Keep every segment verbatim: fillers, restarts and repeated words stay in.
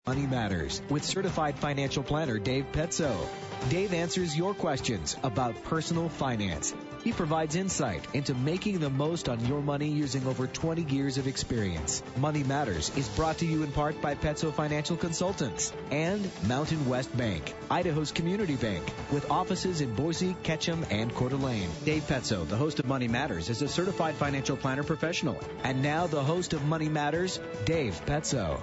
Money Matters with certified financial planner Dave Petzo. Dave answers your questions about personal finance. He provides insight into making the most on your money using over twenty years of experience. Money Matters is brought to you in part by Petzo Financial Consultants and Mountain West Bank, Idaho's community bank, with offices in Boise, Ketchum, and Coeur d'Alene. Dave Petzo, the host of Money Matters, is a certified financial planner professional. And now the host of Money Matters, Dave Petzo.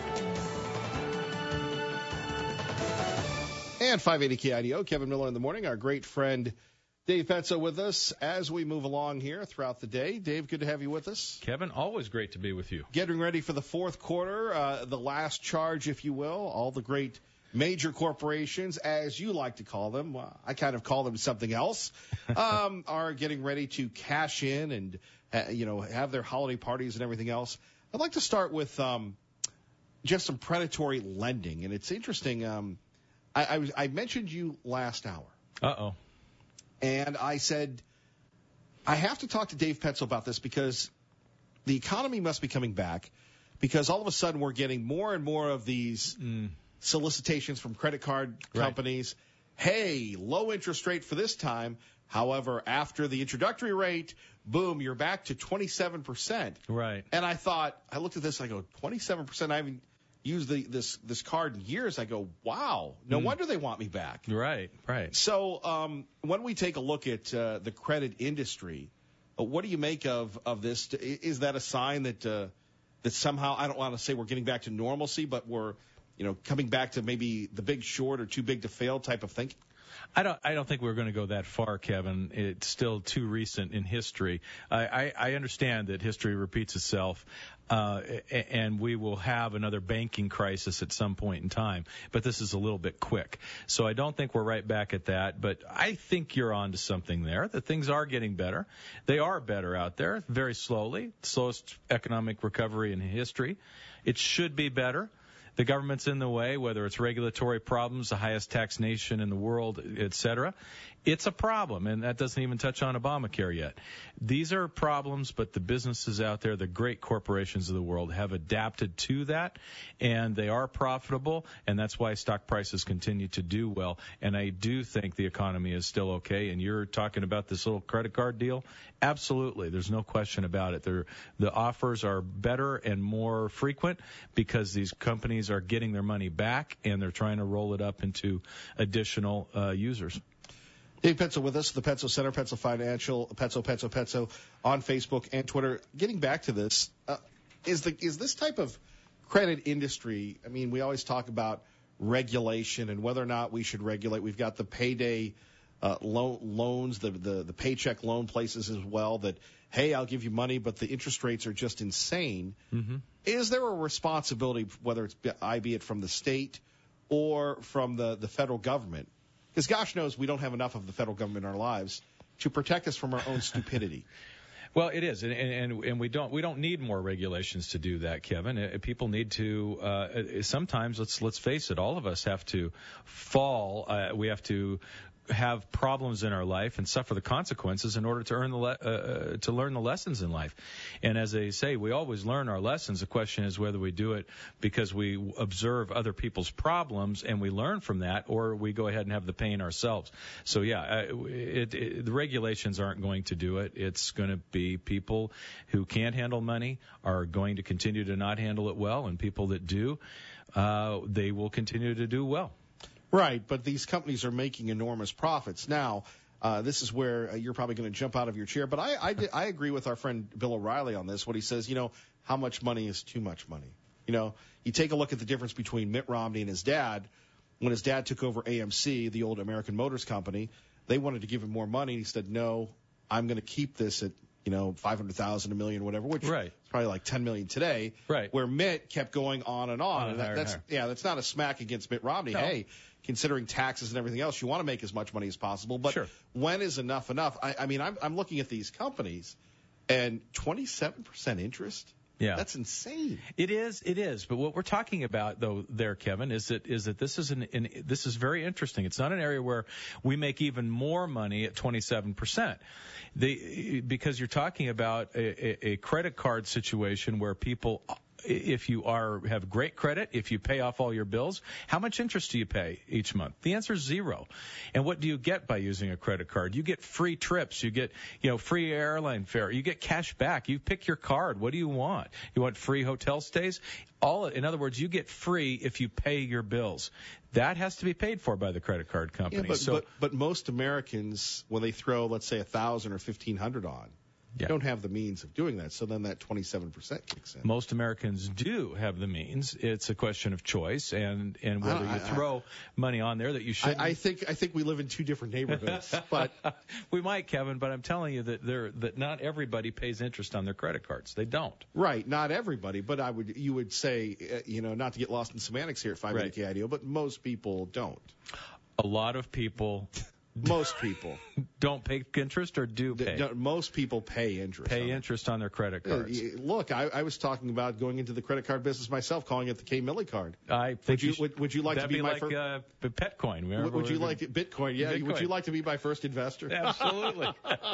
And five eighty K I D O, Kevin Miller in the morning. Our great friend Dave Petzo with us as we move along here throughout the day. Dave, good to have you with us. Kevin, always great to be with you. Getting ready for the fourth quarter, uh, the last charge, if you will. All the great major corporations, as you like to call them, well, I kind of call them something else, um, are getting ready to cash in and, uh, you know, have their holiday parties and everything else. I'd like to start with um, just some predatory lending. And it's interesting. Um, I, I, was, I mentioned you last hour. Uh-oh. And I said, I have to talk to Dave Petzo about this because the economy must be coming back, because all of a sudden we're getting more and more of these mm. solicitations from credit card companies. Right. Hey, low interest rate for this time. However, after the introductory rate, boom, you're back to twenty-seven percent. Right. And I thought, I looked at this, I go, twenty-seven percent? I haven't used the, this this card in years. I go, wow, no mm. wonder they want me back. Right, right. So um, when we take a look at uh, the credit industry, uh, what do you make of, of this? Is that a sign that uh, that somehow, I don't want to say we're getting back to normalcy, but we're, you know, coming back to maybe the Big Short or too big to fail type of thinking? I don't. I don't think we're going to go that far, Kevin. It's still too recent in history. I, I, I understand that history repeats itself, uh, and we will have another banking crisis at some point in time. But this is a little bit quick, so I don't think we're right back at that. But I think you're on to something there. That things are getting better. They are better out there, very slowly. Slowest economic recovery in history. It should be better. The government's in the way, whether it's regulatory problems, the highest tax nation in the world, et cetera. It's a problem, and that doesn't even touch on Obamacare yet. These are problems, but the businesses out there, the great corporations of the world, have adapted to that, and they are profitable, and that's why stock prices continue to do well. And I do think the economy is still okay. And you're talking about this little credit card deal? Absolutely. There's no question about it. They're, the offers are better and more frequent because these companies are getting their money back, and they're trying to roll it up into additional uh, users. Dave Petzo with us, the Petzo Center, Petzo Financial, Petzo, Petzo, Petzo, on Facebook and Twitter. Getting back to this, uh, is the is this type of credit industry, I mean, we always talk about regulation and whether or not we should regulate. We've got the payday uh, lo- loans, the, the, the paycheck loan places as well that, hey, I'll give you money, but the interest rates are just insane. Mm-hmm. Is there a responsibility, whether it's I be it from the state or from the, the federal government? Because gosh knows we don't have enough of the federal government in our lives to protect us from our own stupidity. Well, it is, and, and and we don't we don't need more regulations to do that, Kevin. People need to. Uh, sometimes, let's let's face it, all of us have to fall. Uh, we have to have problems in our life and suffer the consequences in order to earn the le- uh, to learn the lessons in life. And as they say, we always learn our lessons. The question is whether we do it because we observe other people's problems and we learn from that, or we go ahead and have the pain ourselves. So yeah, it, it, the regulations aren't going to do it. It's going to be people who can't handle money are going to continue to not handle it well, and people that do, uh, they will continue to do well. Right, but these companies are making enormous profits. Now, uh, this is where uh, you're probably going to jump out of your chair, but I, I, I agree with our friend Bill O'Reilly on this, what he says, you know, how much money is too much money? You know, you take a look at the difference between Mitt Romney and his dad. When his dad took over A M C, the old American Motors Company, they wanted to give him more money, and he said, no, I'm going to keep this at, you know, five hundred thousand, a million, whatever, which right. is probably like ten million today. Right. Where Mitt kept going on and on. on and that, higher, that's, higher. yeah, that's not a smack against Mitt Romney. No. Hey, considering taxes and everything else, you want to make as much money as possible. But sure. When is enough enough? I, I mean, I'm, I'm looking at these companies, and twenty-seven percent interest? Yeah. That's insane. It is, it is. But what we're talking about, though, there, Kevin, is that is that this is an, an this is very interesting. It's not an area where we make even more money at twenty-seven percent. The, because you're talking about a, a, a credit card situation where people if you are have great credit, if you pay off all your bills, how much interest do you pay each month? The answer is zero. And what do you get by using a credit card? You get free trips. You get, you know, free airline fare. You get cash back. You pick your card. What do you want? You want free hotel stays? All, in other words, you get free if you pay your bills. That has to be paid for by the credit card company. Yeah, but, so, but, but most Americans, when they throw, let's say, a thousand or fifteen hundred on, yeah. don't have the means of doing that. So then that twenty-seven percent kicks in. Most Americans do have the means. It's a question of choice and, and whether I, I, you throw I, money on there that you shouldn't. I, I think I think we live in two different neighborhoods. But we might, Kevin, but I'm telling you that there that not everybody pays interest on their credit cards. They don't. Right, not everybody, but I would you would say, uh, you know, not to get lost in semantics here at five minute K I D O, but most people don't. A lot of people. Most people don't pay interest or do pay? D- most people pay interest. Pay on interest on their credit cards. Uh, look, I, I was talking about going into the credit card business myself, calling it the K Millie card. I think would you, you should, would, would you like to be, be my like first? Uh, Petcoin. Would, would you like Bitcoin? Yeah. Bitcoin. Would you like to be my first investor? Absolutely.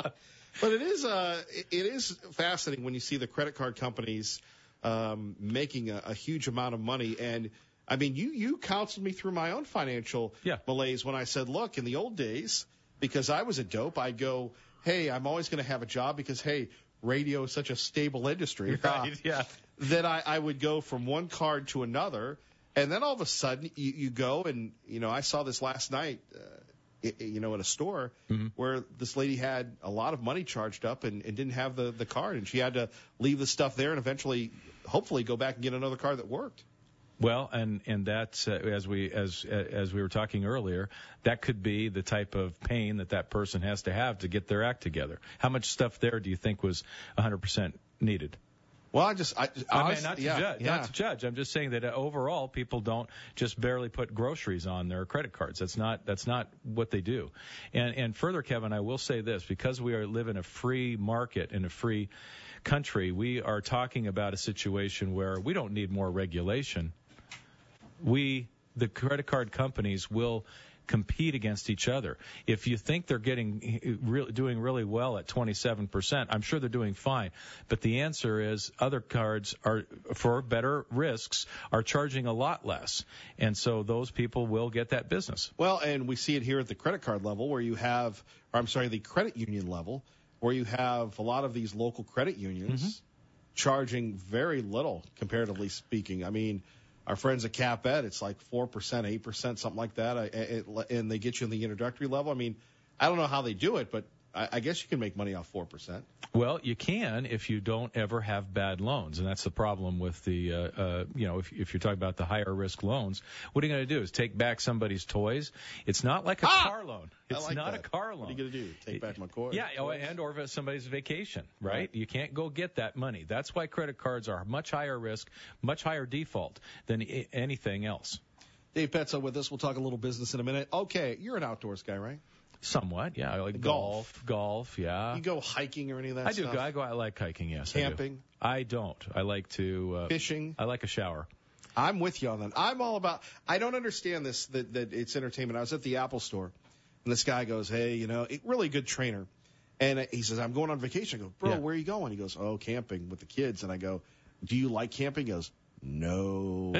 But it is uh, it is fascinating when you see the credit card companies um, making a, a huge amount of money. And I mean, you you counseled me through my own financial yeah. malaise when I said, look, in the old days, because I was a dope, I'd go, hey, I'm always going to have a job because, hey, radio is such a stable industry. Right, uh, yeah. That I, I would go from one card to another. And then all of a sudden you, you go and, you know, I saw this last night, uh, you know, at a store mm-hmm. where this lady had a lot of money charged up and, and didn't have the, the card. And she had to leave the stuff there and eventually, hopefully, go back and get another card that worked. Well, and and that's uh, as we as as we were talking earlier, that could be the type of pain that that person has to have to get their act together. How much stuff there do you think was one hundred percent needed? Well, I just I, I, I mean, not to yeah, judge, yeah. not to judge. I'm just saying that uh, overall, people don't just barely put groceries on their credit cards. That's not that's not what they do. And and further, Kevin, I will say this: because we are live in a free market in a free country, we are talking about a situation where we don't need more regulation. We, the credit card companies, will compete against each other. If you think they're getting re- doing really well at twenty-seven percent, I'm sure they're doing fine. But the answer is other cards are, for better risks, are charging a lot less. And so those people will get that business. Well, and we see it here at the credit card level where you have, or I'm sorry, the credit union level, where you have a lot of these local credit unions mm-hmm. charging very little, comparatively speaking. I mean, our friends at CapEd, it's like four percent, eight percent, something like that, I, it, and they get you in the introductory level. I mean, I don't know how they do it, but I, I guess you can make money off four percent. Well, you can if you don't ever have bad loans, and that's the problem with the, uh, uh, you know, if, if you're talking about the higher risk loans, what are you going to do? Is take back somebody's toys? It's not like a ah! car loan. It's like not that. a car loan. What are you going to do? Take back my toys? Yeah, and or somebody's vacation, right? right? You can't go get that money. That's why credit cards are much higher risk, much higher default than I- anything else. Dave Petzo with us. We'll talk a little business in a minute. Okay, you're an outdoors guy, right? Somewhat, yeah. I like golf, golf, golf yeah. You go hiking or any of that I stuff? do. I go. I like hiking. Yes. Camping. I, do. I don't. I like to uh, fishing. I like a shower. I'm with you on that. I'm all about. I don't understand this that that it's entertainment. I was at the Apple store, and this guy goes, "Hey, you know, really good trainer," and he says, "I'm going on vacation." I go, "Bro, yeah. where are you going?" He goes, "Oh, camping with the kids." And I go, "Do you like camping?" He goes, no,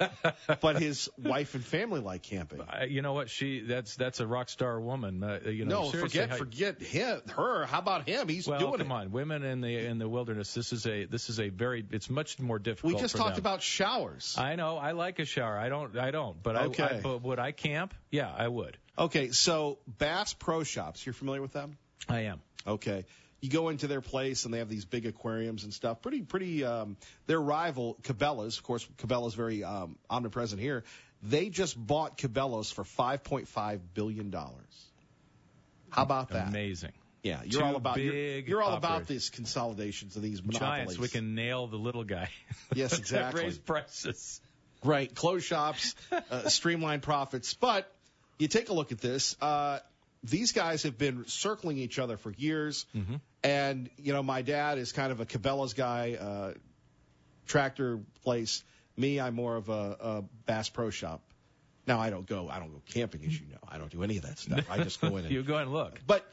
but his wife and family like camping. Uh, you know what? She that's that's a rock star woman. Uh, you know, no, forget how, forget him, her. How about him? He's well, doing come it. on, women in the in the wilderness. This is a this is a very it's much more difficult. We just for talked them. about showers. I know. I like a shower. I don't. I don't. But okay. I, I. But would I camp? Yeah, I would. Okay, so Bass Pro Shops. You're familiar with them? I am. Okay. You go into their place and they have these big aquariums and stuff. Pretty, pretty, um, their rival, Cabela's, of course, Cabela's very, um, omnipresent here. They just bought Cabela's for five point five billion dollars. How about that? Amazing. Yeah, you're Two all about, you're, you're all operators. about these consolidations of these monopolies. Giants, we can nail the little guy. Yes, exactly. Raise prices. Right. Close shops, uh, streamline profits. But you take a look at this, uh, these guys have been circling each other for years. Mm-hmm. And, you know, my dad is kind of a Cabela's guy, uh, tractor place. Me, I'm more of a, a Bass Pro Shop. Now, I don't go, I don't go camping, as you know. I don't do any of that stuff. I just go in and. You go and look. But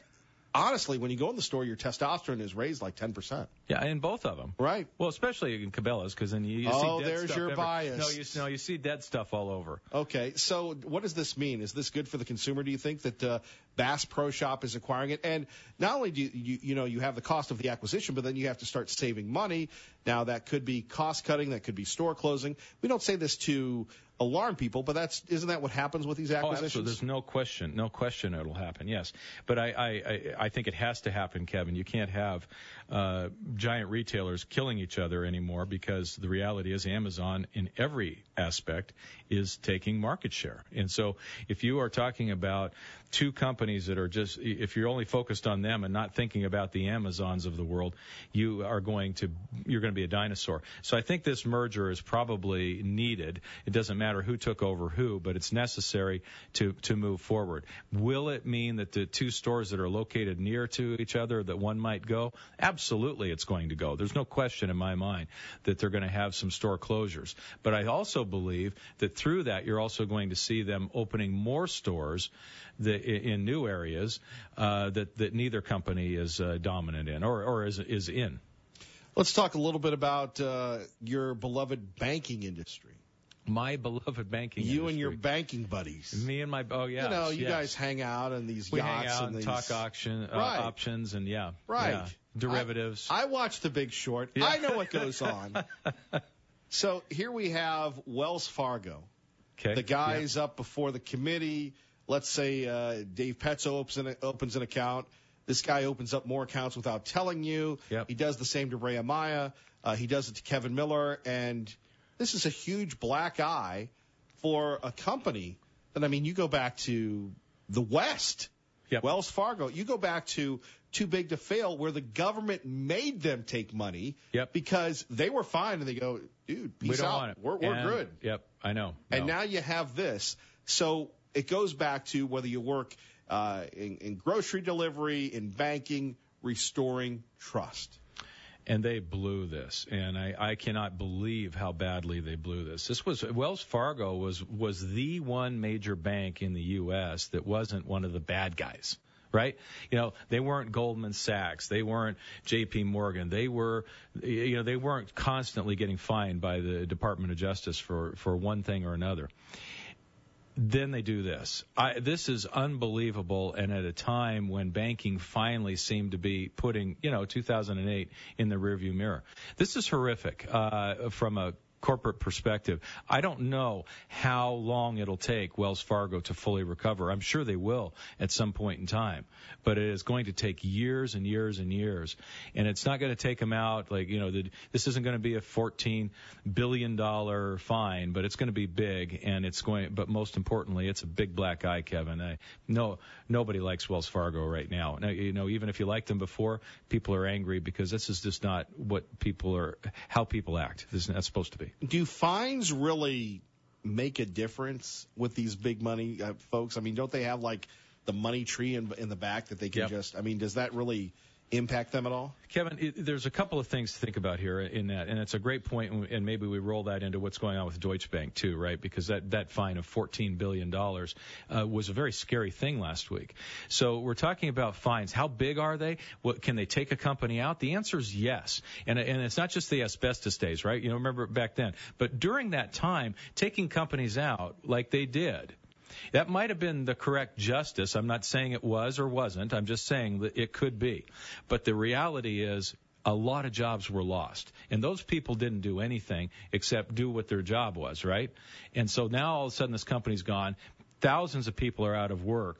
honestly, when you go in the store, your testosterone is raised like ten percent. Yeah, in both of them. Right. Well, especially in Cabela's, because then you, you oh, see dead there's stuff your every, bias. No, you, no, you see dead stuff all over. Okay, so what does this mean? Is this good for the consumer, do you think, that uh, Bass Pro Shop is acquiring it? And not only do you, you, you know, you have the cost of the acquisition, but then you have to start saving money. Now, that could be cost cutting, that could be store closing. We don't say this to alarm people, but that's isn't that what happens with these acquisitions? Oh, absolutely. There's no question, no question it'll happen. Yes, but I, I, I think it has to happen, Kevin. You can't have uh, giant retailers killing each other anymore, because the reality is Amazon, in every aspect, is taking market share. And so, if you are talking about two companies that are just, if you're only focused on them and not thinking about the Amazons of the world, you are going to, you're going to be a dinosaur. So I think this merger is probably needed. It doesn't matter who took over who, but it's necessary to, to move forward. Will it mean that the two stores that are located near to each other, that one might go? Absolutely it's going to go. There's no question in my mind that they're going to have some store closures. But I also believe that through that, you're also going to see them opening more stores that, in new areas uh, that, that neither company is uh, dominant in or, or is, is in. Let's talk a little bit about uh, your beloved banking industry. My beloved banking you industry. and your banking buddies. Me and my, oh, yeah. You know, you yes. guys hang out in these we yachts. hang out and, and these... talk auction, uh, right. options and, yeah. Right. Yeah. Derivatives. I, I watch The Big Short. Yeah. I know what goes on. So here we have Wells Fargo. Okay. The guy's yeah. up before the committee. Let's say uh, Dave Petzo opens an, opens an account. This guy opens up more accounts without telling you. Yep. He does the same to Ray Amaya. Uh, he does it to Kevin Miller. And this is a huge black eye for a company that, I mean, you go back to the West, yep. Wells Fargo. You go back to Too Big to Fail, where the government made them take money yep. because they were fine. And they go, dude, peace we don't out. Want it. We're, we're and, good. Yep, I know. And no. now you have this. So it goes back to whether you work uh, in, in grocery delivery, in banking, restoring trust. And they blew this, and I, I cannot believe how badly they blew this. This was Wells Fargo was was the one major bank in the U S that wasn't one of the bad guys, right? You know, they weren't Goldman Sachs, they weren't J P Morgan, they were, you know, they weren't constantly getting fined by the Department of Justice for for one thing or another. Then they do this. I, this is unbelievable, and at a time when banking finally seemed to be putting, you know, two thousand eight in the rearview mirror. This is horrific uh, from a corporate perspective. I don't know how long it'll take Wells Fargo to fully recover. I'm sure they will at some point in time, but it is going to take years and years and years. And it's not going to take them out like, you know, the, this isn't going to be a fourteen billion dollars fine, but it's going to be big, and it's going, but most importantly, it's a big black eye, Kevin. I, no, nobody likes Wells Fargo right now. Now, you know, even if you liked them before, people are angry because this is just not what people are, how people act. This is not supposed to be. Do fines really make a difference with these big money uh, folks? I mean, don't they have like the money tree in, in the back that they can yep. just, I mean, does that really impact them at all? Kevin, it, there's a couple of things to think about here in that, and it's a great point, and maybe we roll that into what's going on with Deutsche Bank too, right? Because that, that fine of fourteen billion dollars uh, was a very scary thing last week. So we're talking about fines. How big are they? What, can they take a company out? The answer is yes. And, and it's not just the asbestos days, right? You know, remember back then. But during that time, taking companies out like they did, that might have been the correct justice. I'm not saying it was or wasn't. I'm just saying that it could be. But the reality is a lot of jobs were lost. And those people didn't do anything except do what their job was, right? And so now all of a sudden this company's gone. Thousands of people are out of work.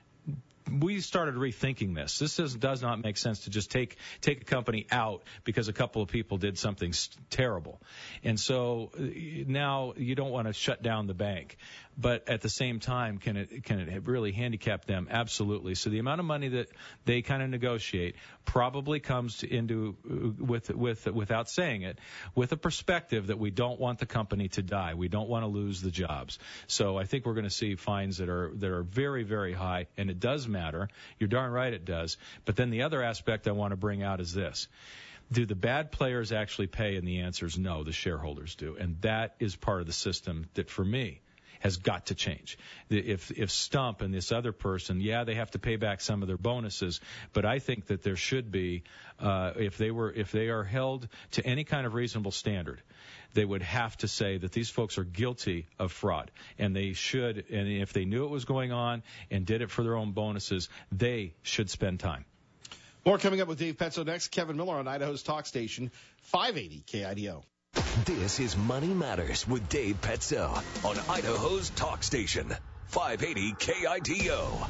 We started rethinking this. This does, does not make sense to just take take a company out because a couple of people did something terrible. And so now you don't want to shut down the bank. But at the same time, can it can it really handicap them? Absolutely. So the amount of money that they kind of negotiate probably comes to, into with with without saying it, with a perspective that we don't want the company to die. We don't want to lose the jobs. So I think we're going to see fines that are that are very very high, and it does matter. You're darn right it does. But then the other aspect I want to bring out is this. Do the bad players actually pay? And the answer is no, the shareholders do. And that is part of the system that, for me, has got to change. If if Stump and this other person, yeah, they have to pay back some of their bonuses, but I think that there should be, uh, if they were if they are held to any kind of reasonable standard, they would have to say that these folks are guilty of fraud, and they should, and if they knew it was going on and did it for their own bonuses, they should spend time. More coming up with Dave Petzo next. Kevin Miller on Idaho's talk station, five eighty K I D O. This is Money Matters with Dave Petzo on Idaho's talk station, five eighty K I D O.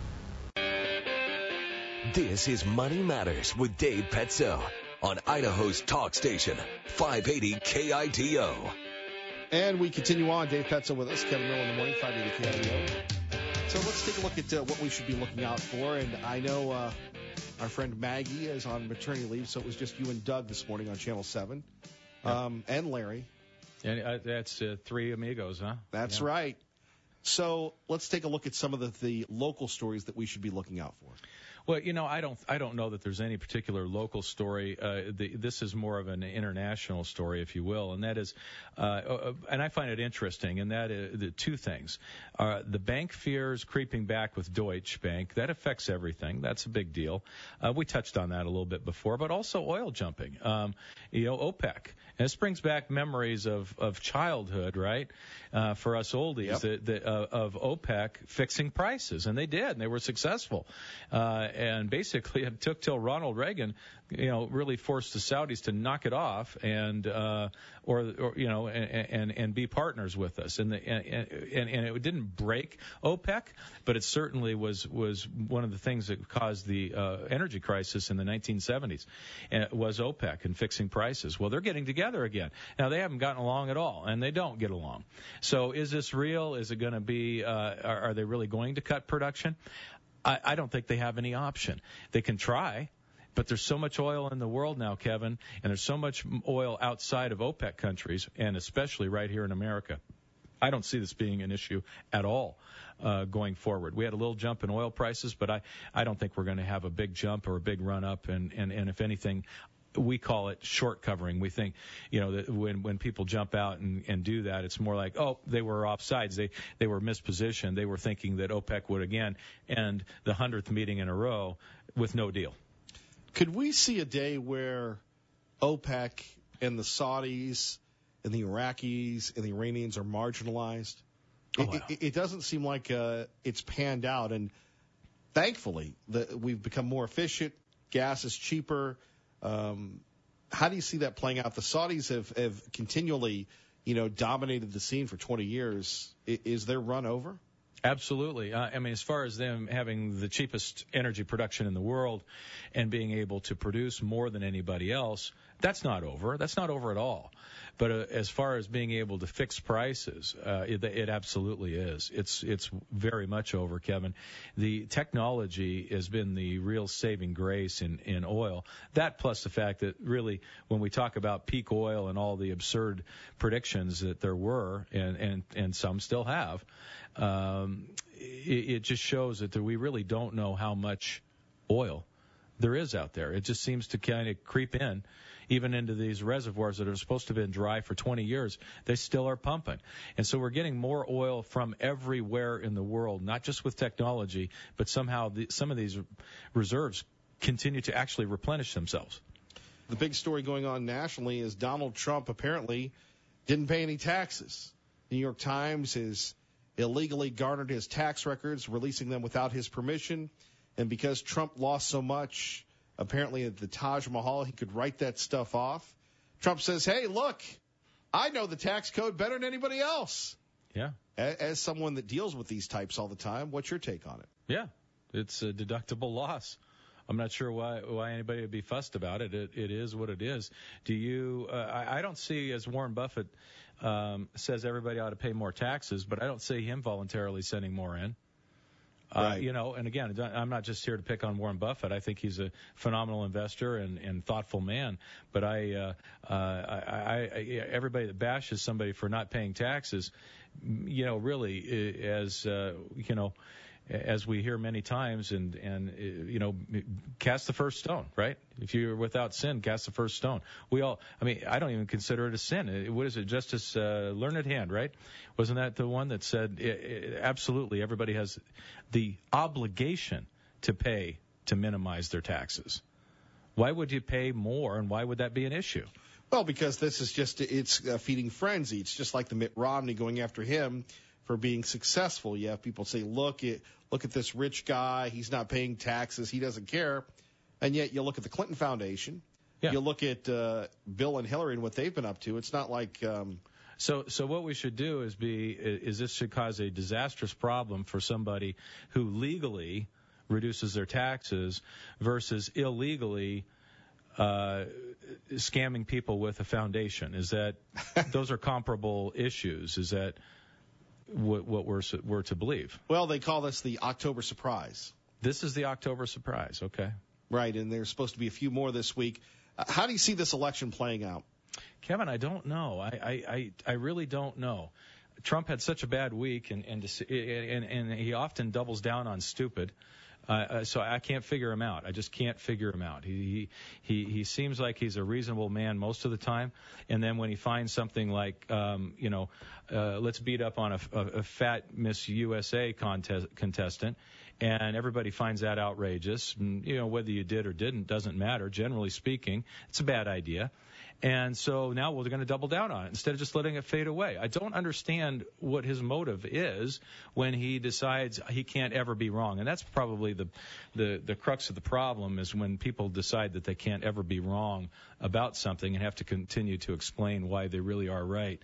This is Money Matters with Dave Petzo on Idaho's talk station, five eighty K I D O. And we continue on. Dave Petzo with us, Kevin Miller in the morning, five eighty K I D O. So let's take a look at uh, what we should be looking out for. And I know uh, our friend Maggie is on maternity leave, so it was just you and Doug this morning on Channel seven. Um, and Larry. And uh, that's uh, three amigos, huh? That's yeah. right. So let's take a look at some of the, the local stories that we should be looking out for. Well, you know, I don't, I don't know that there's any particular local story. Uh, the, this is more of an international story, if you will, and that is, uh, uh, and I find it interesting. And that is the two things: uh, the bank fears creeping back with Deutsche Bank. That affects everything. That's a big deal. Uh, we touched on that a little bit before, but also oil jumping. Um, you know, OPEC. And this brings back memories of, of childhood, right? Uh, for us oldies, yep. the, the, uh, of OPEC fixing prices, and they did, and they were successful. Uh, and basically, it took till Ronald Reagan, you know, really forced the Saudis to knock it off, and uh, or, or you know, and, and and be partners with us. And the and, and and it didn't break OPEC, but it certainly was was one of the things that caused the uh, energy crisis in the nineteen seventies. And it was OPEC and fixing prices. Well, they're getting together again. Now they haven't gotten along at all, and they don't get along. So is this real? Is it going to be? Uh, are, are they really going to cut production? I, I don't think they have any option. They can try. But there's so much oil in the world now, Kevin, and there's so much oil outside of OPEC countries, and especially right here in America. I don't see this being an issue at all uh, going forward. We had a little jump in oil prices, but I, I don't think we're going to have a big jump or a big run up. And, and, and if anything, we call it short covering. We think, you know, that when, when people jump out and, and do that, it's more like, oh, they were offsides. They, they were mispositioned. They were thinking that OPEC would again end the hundredth meeting in a row with no deal. Could we see a day where OPEC and the Saudis and the Iraqis and the Iranians are marginalized? Oh, it, wow. it, it doesn't seem like uh, it's panned out, and thankfully the, we've become more efficient. Gas is cheaper. Um, how do you see that playing out? The Saudis have, have continually, you know, dominated the scene for twenty years. I, is their run over? Absolutely. Uh, I mean, as far as them having the cheapest energy production in the world and being able to produce more than anybody else, that's not over. That's not over at all. But uh, as far as being able to fix prices, uh, it, it absolutely is. It's it's very much over, Kevin. The technology has been the real saving grace in, in oil. That plus the fact that really when we talk about peak oil and all the absurd predictions that there were, and, and, and some still have, um, it, it just shows that we really don't know how much oil there is out there. It just seems to kind of creep in. Even into these reservoirs that are supposed to have been dry for twenty years, they still are pumping. And so we're getting more oil from everywhere in the world, not just with technology, but somehow the, some of these reserves continue to actually replenish themselves. The big story going on nationally is Donald Trump apparently didn't pay any taxes. The New York Times has illegally garnered his tax records, releasing them without his permission. And because Trump lost so much, apparently at the Taj Mahal, he could write that stuff off. Trump says, hey, look, I know the tax code better than anybody else. Yeah. As someone that deals with these types all the time, what's your take on it? Yeah, it's a deductible loss. I'm not sure why why anybody would be fussed about it. It, it is what it is. Do you? Uh, I, I don't see, as Warren Buffett um, says, everybody ought to pay more taxes, but I don't see him voluntarily sending more in. Uh, right. You know, and again, I'm not just here to pick on Warren Buffett. I think he's a phenomenal investor and, and thoughtful man. But I, uh, uh, I, I, everybody that bashes somebody for not paying taxes, you know, really, as uh, you know, as we hear many times, and, and uh, you know, cast the first stone, right? If you're without sin, cast the first stone. We all, I mean, I don't even consider it a sin. It, what is it? Justice uh, Learned Hand, right? Wasn't that the one that said it, it, absolutely everybody has the obligation to pay to minimize their taxes? Why would you pay more, and why would that be an issue? Well, because this is just, it's a feeding frenzy. It's just like the Mitt Romney going after him for being successful. You have people say, look at, look at this rich guy. He's not paying taxes. He doesn't care. And yet you look at the Clinton Foundation. Yeah. You look at uh, Bill and Hillary and what they've been up to. It's not like... Um, So, so what we should do is be, is this should cause a disastrous problem for somebody who legally reduces their taxes versus illegally uh, scamming people with a foundation. Is that, those are comparable issues? Is that what, what we're, we're to believe? Well, they call this the October surprise. This is the October surprise. Okay. Right. And there's supposed to be a few more this week. Uh, how do you see this election playing out? Kevin, I don't know. I, I, I, I really don't know. Trump had such a bad week, and, and, and, and he often doubles down on stupid. Uh, so I can't figure him out. I just can't figure him out. He, he, he seems like he's a reasonable man most of the time. And then when he finds something like, um, you know, uh, let's beat up on a, a, a fat Miss U S A contest, contestant, and everybody finds that outrageous. And, you know, whether you did or didn't doesn't matter. Generally speaking, it's a bad idea. And so now we're going to double down on it instead of just letting it fade away. I don't understand what his motive is when he decides he can't ever be wrong. And that's probably the, the, the crux of the problem, is when people decide that they can't ever be wrong about something and have to continue to explain why they really are right.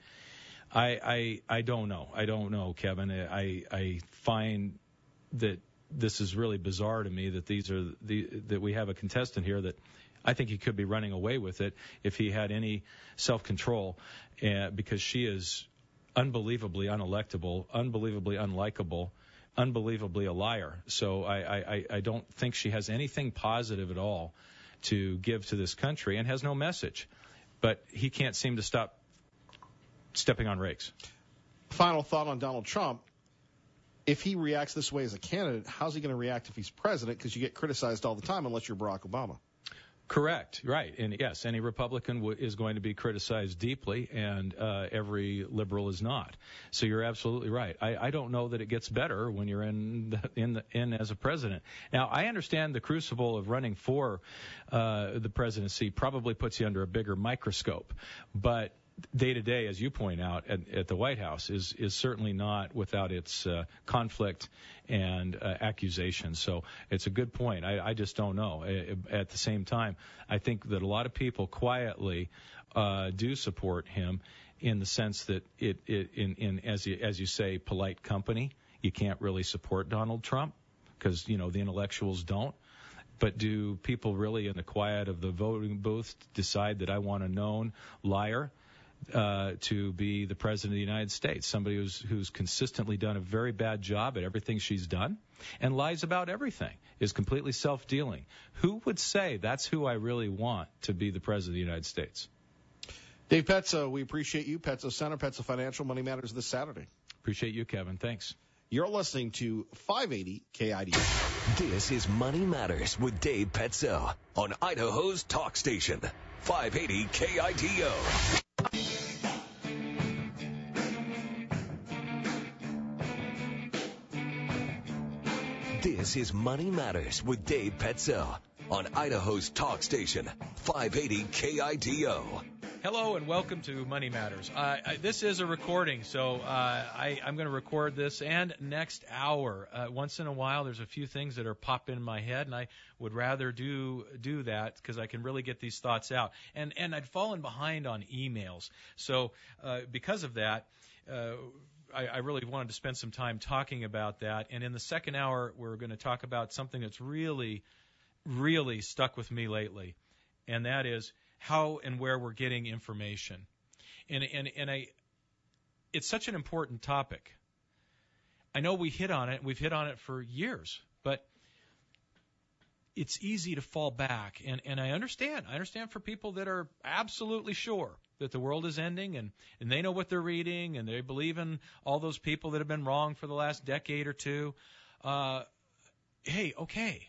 I, I, I don't know. I don't know, Kevin. I, I find that this is really bizarre to me that these are the, that we have a contestant here that I think he could be running away with it if he had any self-control, uh, because she is unbelievably unelectable, unbelievably unlikable, unbelievably a liar. So I, I, I don't think she has anything positive at all to give to this country, and has no message. But he can't seem to stop stepping on rakes. Final thought on Donald Trump. If he reacts this way as a candidate, how's he going to react if he's president? Because you get criticized all the time unless you're Barack Obama. Correct, right. And yes, any Republican w- is going to be criticized deeply, and uh, every liberal is not. So you're absolutely right. I, I don't know that it gets better when you're in the, in the, in as a president. Now, I understand the crucible of running for uh, the presidency probably puts you under a bigger microscope, but day to day, as you point out, at, at the White House is is certainly not without its uh, conflict and uh, accusations. So it's a good point. I, I just don't know. At the same time, I think that a lot of people quietly uh, do support him, in the sense that it, it in, in as you, as you say, polite company. You can't really support Donald Trump because, you know, the intellectuals don't. But do people really in the quiet of the voting booth decide that I want a known liar Uh, to be the president of the United States, somebody who's who's consistently done a very bad job at everything she's done and lies about everything, is completely self-dealing? Who would say that's who I really want to be the president of the United States? Dave Pezzo, we appreciate you. Pezzo Center, Pezzo Financial, Money Matters this Saturday. Appreciate you, Kevin. Thanks. You're listening to five eighty K I D. This is Money Matters with Dave Pezzo on Idaho's talk station, five eighty K I D O. This is Money Matters with Dave Pezzo on Idaho's talk station, five eighty K I D O. Hello and welcome to Money Matters. Uh, I, this is a recording, so uh, I, I'm going to record this and next hour. Uh, once in a while, there's a few things that are popping in my head, and I would rather do do that because I can really get these thoughts out. And and I'd fallen behind on emails, so uh, because of that. Uh, I, I really wanted to spend some time talking about that. And in the second hour, we're going to talk about something that's really, really stuck with me lately, and that is how and where we're getting information. And and and I, it's such an important topic. I know we hit on it. We've hit on it for years, but it's easy to fall back. And, and I understand. I understand for people that are absolutely sure that the world is ending, and, and they know what they're reading, and they believe in all those people that have been wrong for the last decade or two. uh, hey, okay.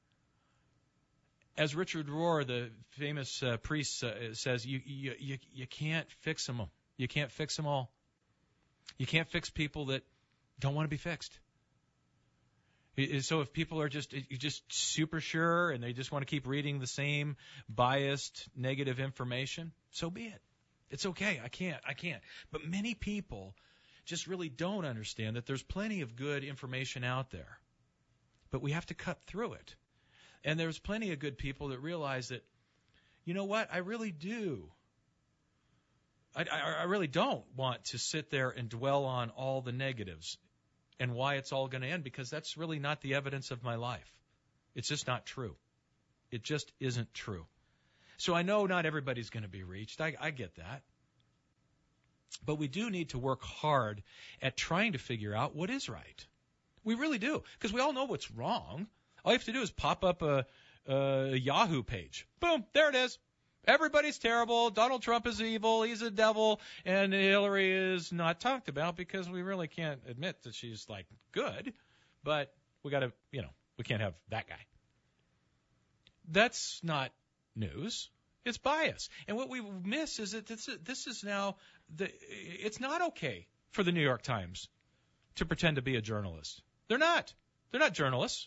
As Richard Rohr, the famous uh, priest, uh, says, you, you you you can't fix them. You can't fix them all. You can't fix people that don't want to be fixed. So if people are just just super sure and they just want to keep reading the same biased, negative information, so be it. It's okay. I can't. I can't. But many people just really don't understand that there's plenty of good information out there. But we have to cut through it. And there's plenty of good people that realize that, you know what, I really do. I, I, I really don't want to sit there and dwell on all the negatives and why it's all going to end, because that's really not the evidence of my life. It's just not true. It just isn't true. So I know not everybody's going to be reached. I, I get that. But we do need to work hard at trying to figure out what is right. We really do, because we all know what's wrong. All you have to do is pop up a, a Yahoo page. Boom, there it is. Everybody's terrible. Donald Trump is evil. He's a devil. And Hillary is not talked about because we really can't admit that she's, like, good. But we got to, you know, we can't have that guy. That's not news. It's bias. And what we miss is that this is, this is now, the, it's not okay for the New York Times to pretend to be a journalist. They're not. They're not journalists.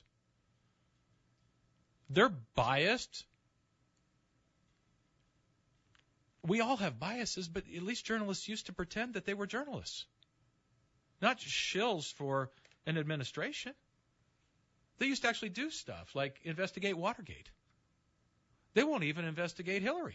They're biased. We all have biases, but at least journalists used to pretend that they were journalists. Not just shills for an administration. They used to actually do stuff like investigate Watergate. They won't even investigate Hillary.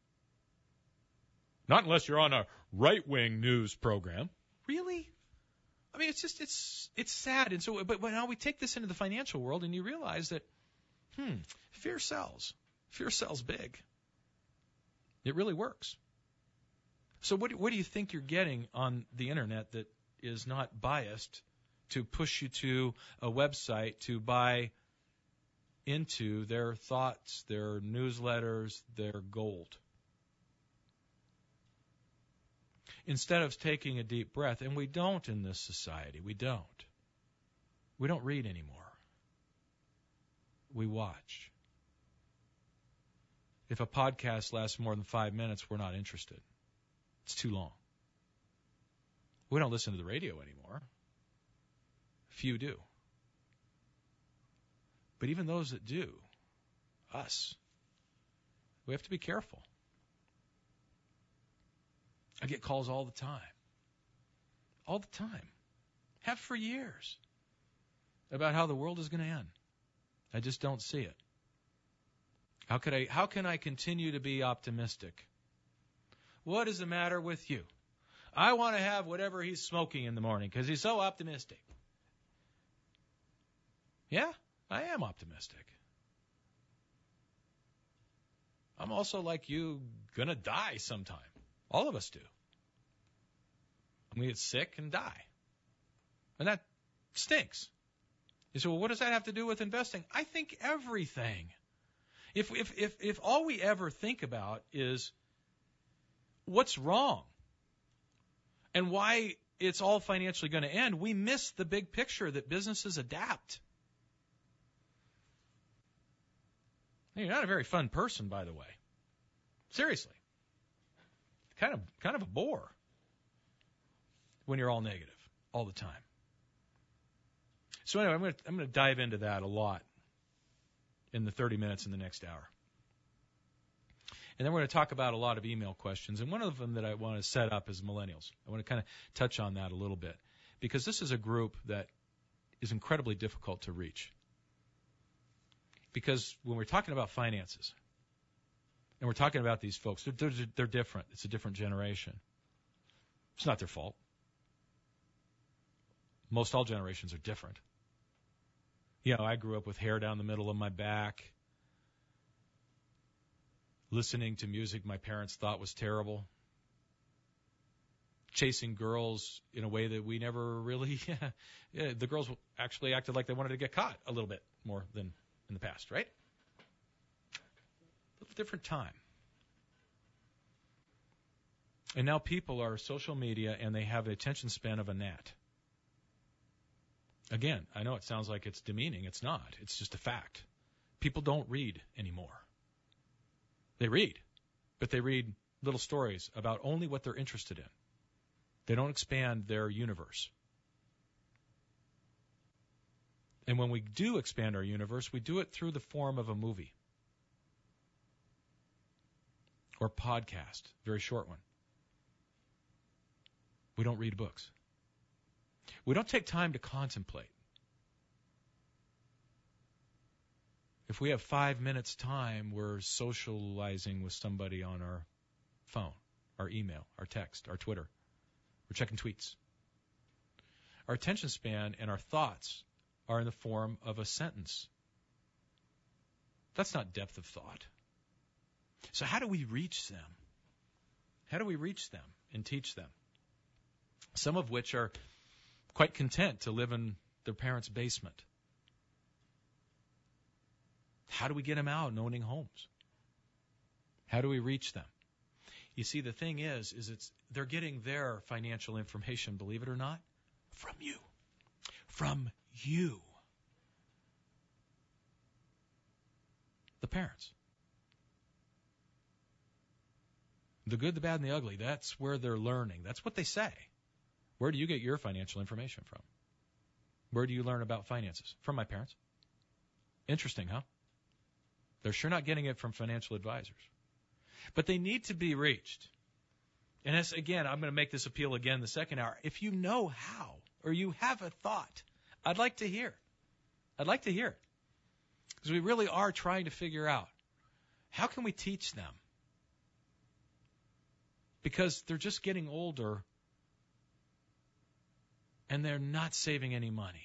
Not unless you're on a right-wing news program. Really? I mean, it's just, it's it's sad. And so, but, but now we take this into the financial world and you realize that, hmm, fear sells. Fear sells big. It really works. So what, what do you think you're getting on the internet that is not biased to push you to a website to buy into their thoughts, their newsletters, their gold? Instead of taking a deep breath, and we don't in this society, we don't. We don't read anymore. We watch. If a podcast lasts more than five minutes, we're not interested. It's too long. We don't listen to the radio anymore. Few do. But even those that do, us, we have to be careful. I get calls all the time. All the time. Have for years. About how the world is going to end. I just don't see it. How could I, how can I continue to be optimistic? What is the matter with you? I want to have whatever he's smoking in the morning because he's so optimistic. Yeah, I am optimistic. I'm also like you, going to die sometime. All of us do. We get sick and die. And that stinks. You say, well, what does that have to do with investing? I think everything. If if if if all we ever think about is what's wrong and why it's all financially going to end, we miss the big picture that businesses adapt. You're not a very fun person, by the way. Seriously. Kind of kind of a bore when you're all negative all the time. So anyway, I'm going to I'm going to dive into that a lot in the thirty minutes in the next hour. And then we're going to talk about a lot of email questions. And one of them that I want to set up is millennials. I want to kind of touch on that a little bit because this is a group that is incredibly difficult to reach. Because when we're talking about finances and we're talking about these folks, they're, they're, they're different. It's a different generation. It's not their fault. Most all generations are different. You know, I grew up with hair down the middle of my back, listening to music my parents thought was terrible, chasing girls in a way that we never really, yeah, yeah, the girls actually acted like they wanted to get caught a little bit more than in the past, right? A little different time. And now people are social media and they have an attention span of a gnat. Again, I know it sounds like it's demeaning. It's not. It's just a fact. People don't read anymore. They read, but they read little stories about only what they're interested in. They don't expand their universe. And when we do expand our universe, we do it through the form of a movie or podcast, very short one. We don't read books. We don't take time to contemplate. If we have five minutes time, we're socializing with somebody on our phone, our email, our text, our Twitter. We're checking tweets. Our attention span and our thoughts are in the form of a sentence. That's not depth of thought. So how do we reach them? How do we reach them and teach them? Some of which are quite content to live in their parents' basement. How do we get them out and owning homes? How do we reach them? You see, the thing is, is it's they're getting their financial information, believe it or not, from you. From you. The parents. The good, the bad, and the ugly, that's where they're learning. That's what they say. Where do you get your financial information from? Where do you learn about finances? From my parents. Interesting, huh? They're sure not getting it from financial advisors. But they need to be reached. And as, again, I'm going to make this appeal again in the second hour. If you know how, or you have a thought, I'd like to hear. I'd like to hear it. Because we really are trying to figure out, how can we teach them? Because they're just getting older, and they're not saving any money.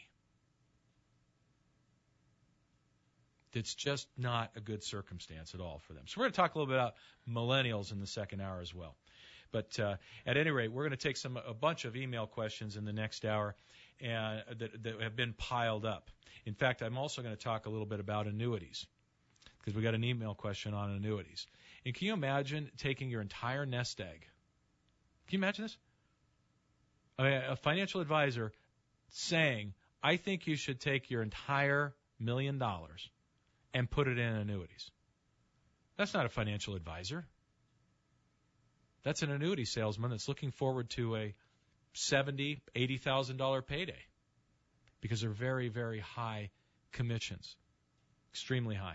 It's just not a good circumstance at all for them. So we're going to talk a little bit about millennials in the second hour as well. But uh, at any rate, we're going to take some a bunch of email questions in the next hour and, that, that have been piled up. In fact, I'm also going to talk a little bit about annuities, because we got an email question on annuities. And can you imagine taking your entire nest egg? Can you imagine this? I mean, a financial advisor saying, I think you should take your entire million dollars and put it in annuities. That's not a financial advisor. That's an annuity salesman that's looking forward to a seventy thousand dollars, eighty thousand dollars payday, because they're very, very high commissions, extremely high.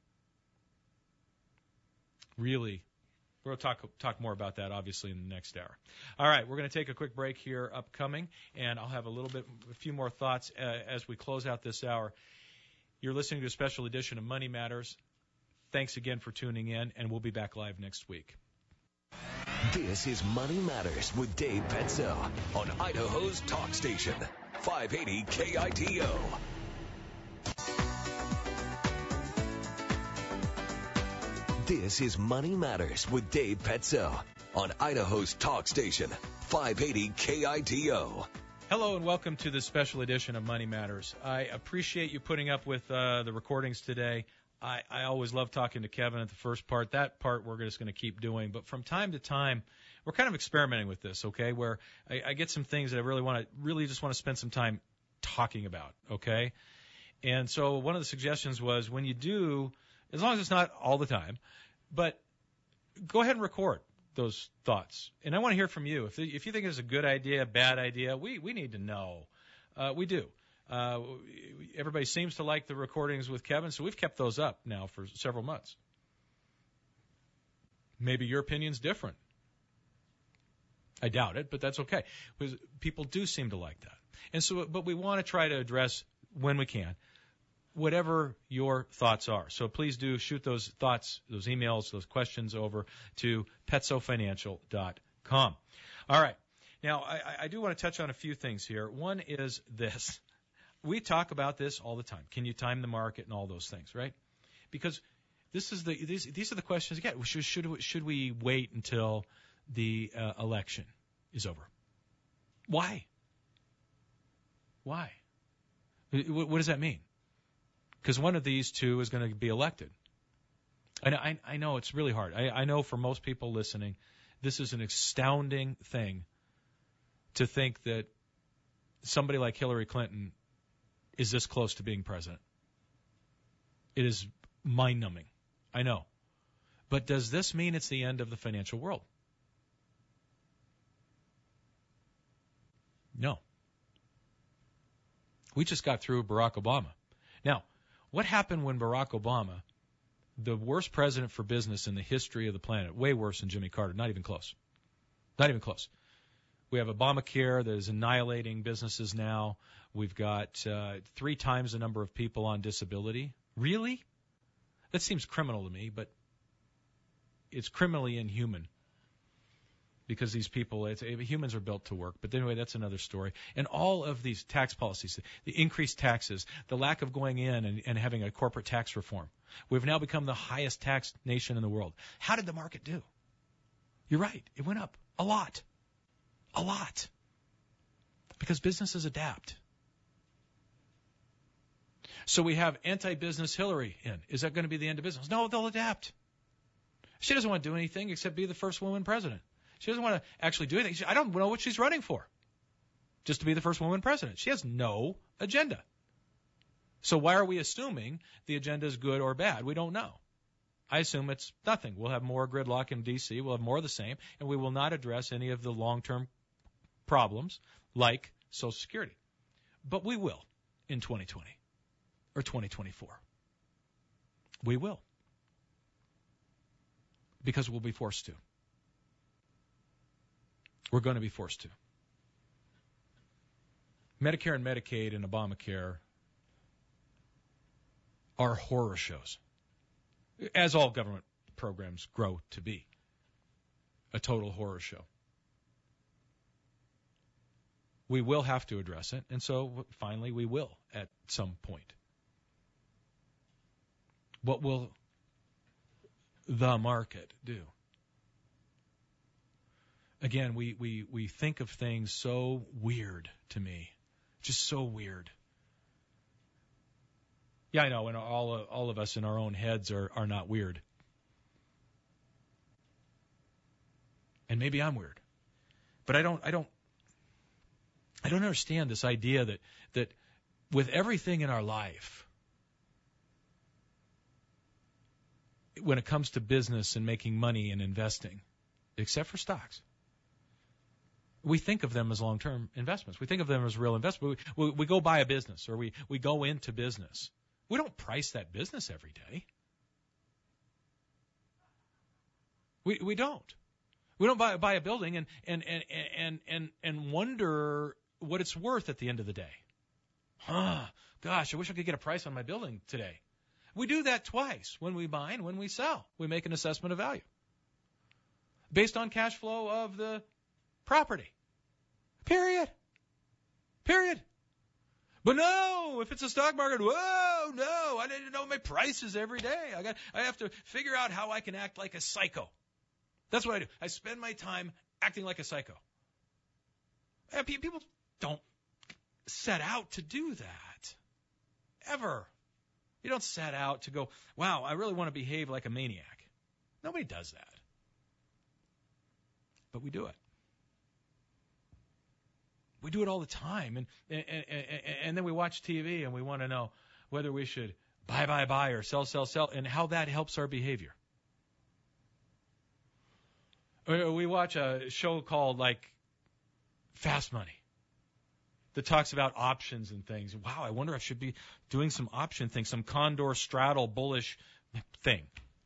Really, we'll talk talk more about that, obviously, in the next hour. All right, we're going to take a quick break here upcoming, and I'll have a little bit, a few more thoughts uh, as we close out this hour. You're listening to a special edition of Money Matters. Thanks again for tuning in, and we'll be back live next week. This is Money Matters with Dave Petzo on Idaho's talk station, five eighty K I D O. This is Money Matters with Dave Petzo on Idaho's talk station, five eighty K I D O. Hello and welcome to this special edition of Money Matters. I appreciate you putting up with uh, the recordings today. I, I always love talking to Kevin at the first part. That part we're just going to keep doing. But from time to time, we're kind of experimenting with this, okay, where I, I get some things that I really want to, really just want to spend some time talking about, okay? And so one of the suggestions was, when you do, as long as it's not all the time, but go ahead and record those thoughts. And I want to hear from you. If if you think it's a good idea, a bad idea, we, we need to know. Uh, we do. Uh, everybody seems to like the recordings with Kevin, so we've kept those up now for several months. Maybe your opinion's different. I doubt it, but that's okay, because people do seem to like that. And so, but we want to try to address, when we can, whatever your thoughts are. So please do shoot those thoughts, those emails, those questions over to petso financial dot com. All right. Now, I, I do want to touch on a few things here. One is this. We talk about this all the time. Can you time the market and all those things, right? Because this is the these these are the questions again. Should should should we wait until the uh, election is over? Why? Why? What, what does that mean? Because one of these two is going to be elected. And I I know it's really hard. I, I know for most people listening, this is an astounding thing to think that somebody like Hillary Clinton is this close to being president. It is mind-numbing. I know. But does this mean it's the end of the financial world? No. We just got through Barack Obama. Now, what happened when Barack Obama, the worst president for business in the history of the planet, way worse than Jimmy Carter, not even close. Not even close. We have Obamacare that is annihilating businesses now. We've got uh, three times the number of people on disability. Really? That seems criminal to me, but it's criminally inhuman because these people, it's, humans are built to work. But anyway, that's another story. And all of these tax policies, the increased taxes, the lack of going in and, and having a corporate tax reform. We've now become the highest taxed nation in the world. How did the market do? You're right. It went up a lot. A lot. Because businesses adapt. So we have anti-business Hillary in. Is that going to be the end of business? No, they'll adapt. She doesn't want to do anything except be the first woman president. She doesn't want to actually do anything. She, I don't know what she's running for. Just to be the first woman president. She has no agenda. So why are we assuming the agenda is good or bad? We don't know. I assume it's nothing. We'll have more gridlock in D C. We'll have more of the same. And we will not address any of the long-term problems like Social Security. But we will in twenty twenty or twenty twenty-four. We will. Because we'll be forced to. We're going to be forced to. Medicare and Medicaid and Obamacare are horror shows, as all government programs grow to be. A total horror show. We will have to address it, and so finally we will at some point. What will the market do? Again, we, we, we think of things so weird to me. Just so weird. Yeah, I know, and all of, all of us in our own heads are, are not weird. And maybe I'm weird. But I don't I don't I don't understand this idea that that with everything in our life, when it comes to business and making money and investing, except for stocks, we think of them as long-term investments. We think of them as real investments. We, we, we go buy a business or we, we go into business. We don't price that business every day. We we don't. We don't buy buy a building and and and and and, and wonder what it's worth at the end of the day. Huh, gosh, I wish I could get a price on my building today. We do that twice, when we buy and when we sell. We make an assessment of value based on cash flow of the property. Period. Period. But no, if it's a stock market, whoa, no, I need to know my prices every day. I got, I have to figure out how I can act like a psycho. That's what I do. I spend my time acting like a psycho. And people don't set out to do that. Ever. You don't set out to go, wow, I really want to behave like a maniac. Nobody does that. But we do it. We do it all the time. And, and, and, and then we watch T V and we want to know whether we should buy, buy, buy or sell, sell, sell, and how that helps our behavior. We watch a show called, like, Fast Money that talks about options and things. Wow, I wonder if I should be doing some option thing, some condor straddle bullish thing.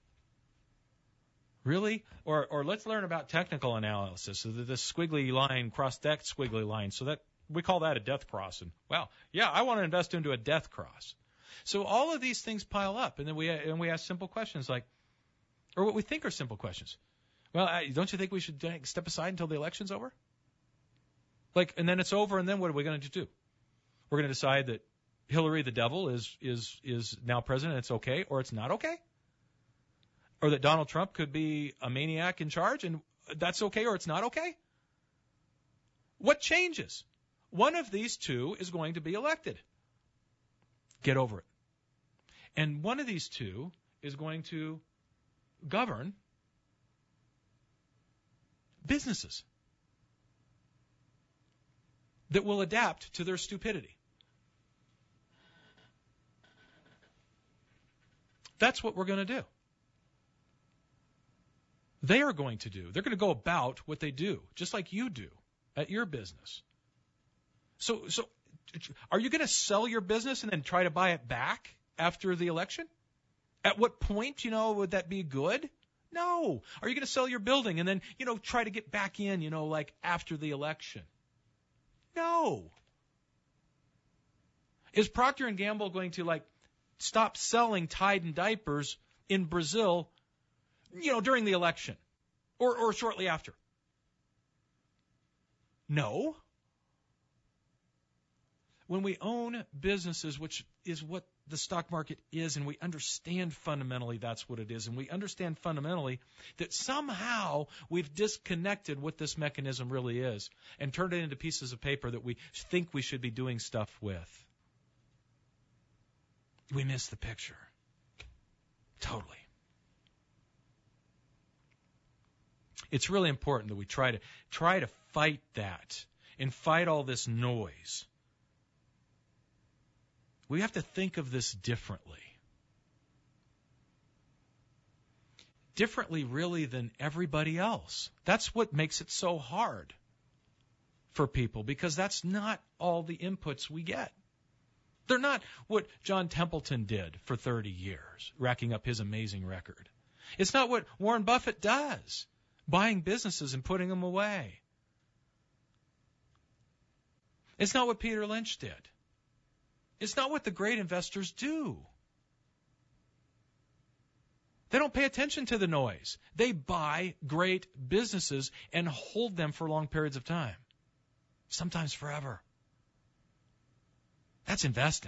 Really? Or or let's learn about technical analysis, so the, the squiggly line, cross-deck squiggly line, so that we call that a death cross. And, well, yeah, I want to invest into a death cross. So all of these things pile up, and then we and we ask simple questions like, or what we think are simple questions. Well, I, don't you think we should step aside until the election's over? Like, and then it's over, and then what are we going to do? We're going to decide that Hillary, the devil, is is is now president. It's okay, or it's not okay. Or that Donald Trump could be a maniac in charge, and that's okay, or it's not okay. What changes? One of these two is going to be elected. Get over it. And one of these two is going to govern businesses that will adapt to their stupidity. That's what we're going to do. They are going to do. They're going to go about what they do, just like you do at your business. So, so are you going to sell your business and then try to buy it back after the election? At what point, you know, would that be good? No. Are you going to sell your building and then, you know, try to get back in, you know, like after the election? No. Is Procter and Gamble going to, like, stop selling Tide and diapers in Brazil, you know, during the election or, or shortly after? No. When we own businesses, which is what the stock market is, and we understand fundamentally that's what it is, and we understand fundamentally that somehow we've disconnected what this mechanism really is and turned it into pieces of paper that we think we should be doing stuff with, we miss the picture. Totally. It's really important that we try to try to fight that and fight all this noise. We have to think of this differently. Differently, really, than everybody else. That's what makes it so hard for people, because that's not all the inputs we get. They're not what John Templeton did for thirty years, racking up his amazing record. It's not what Warren Buffett does, buying businesses and putting them away. It's not what Peter Lynch did. It's not what the great investors do. They don't pay attention to the noise. They buy great businesses and hold them for long periods of time, sometimes forever. That's investing.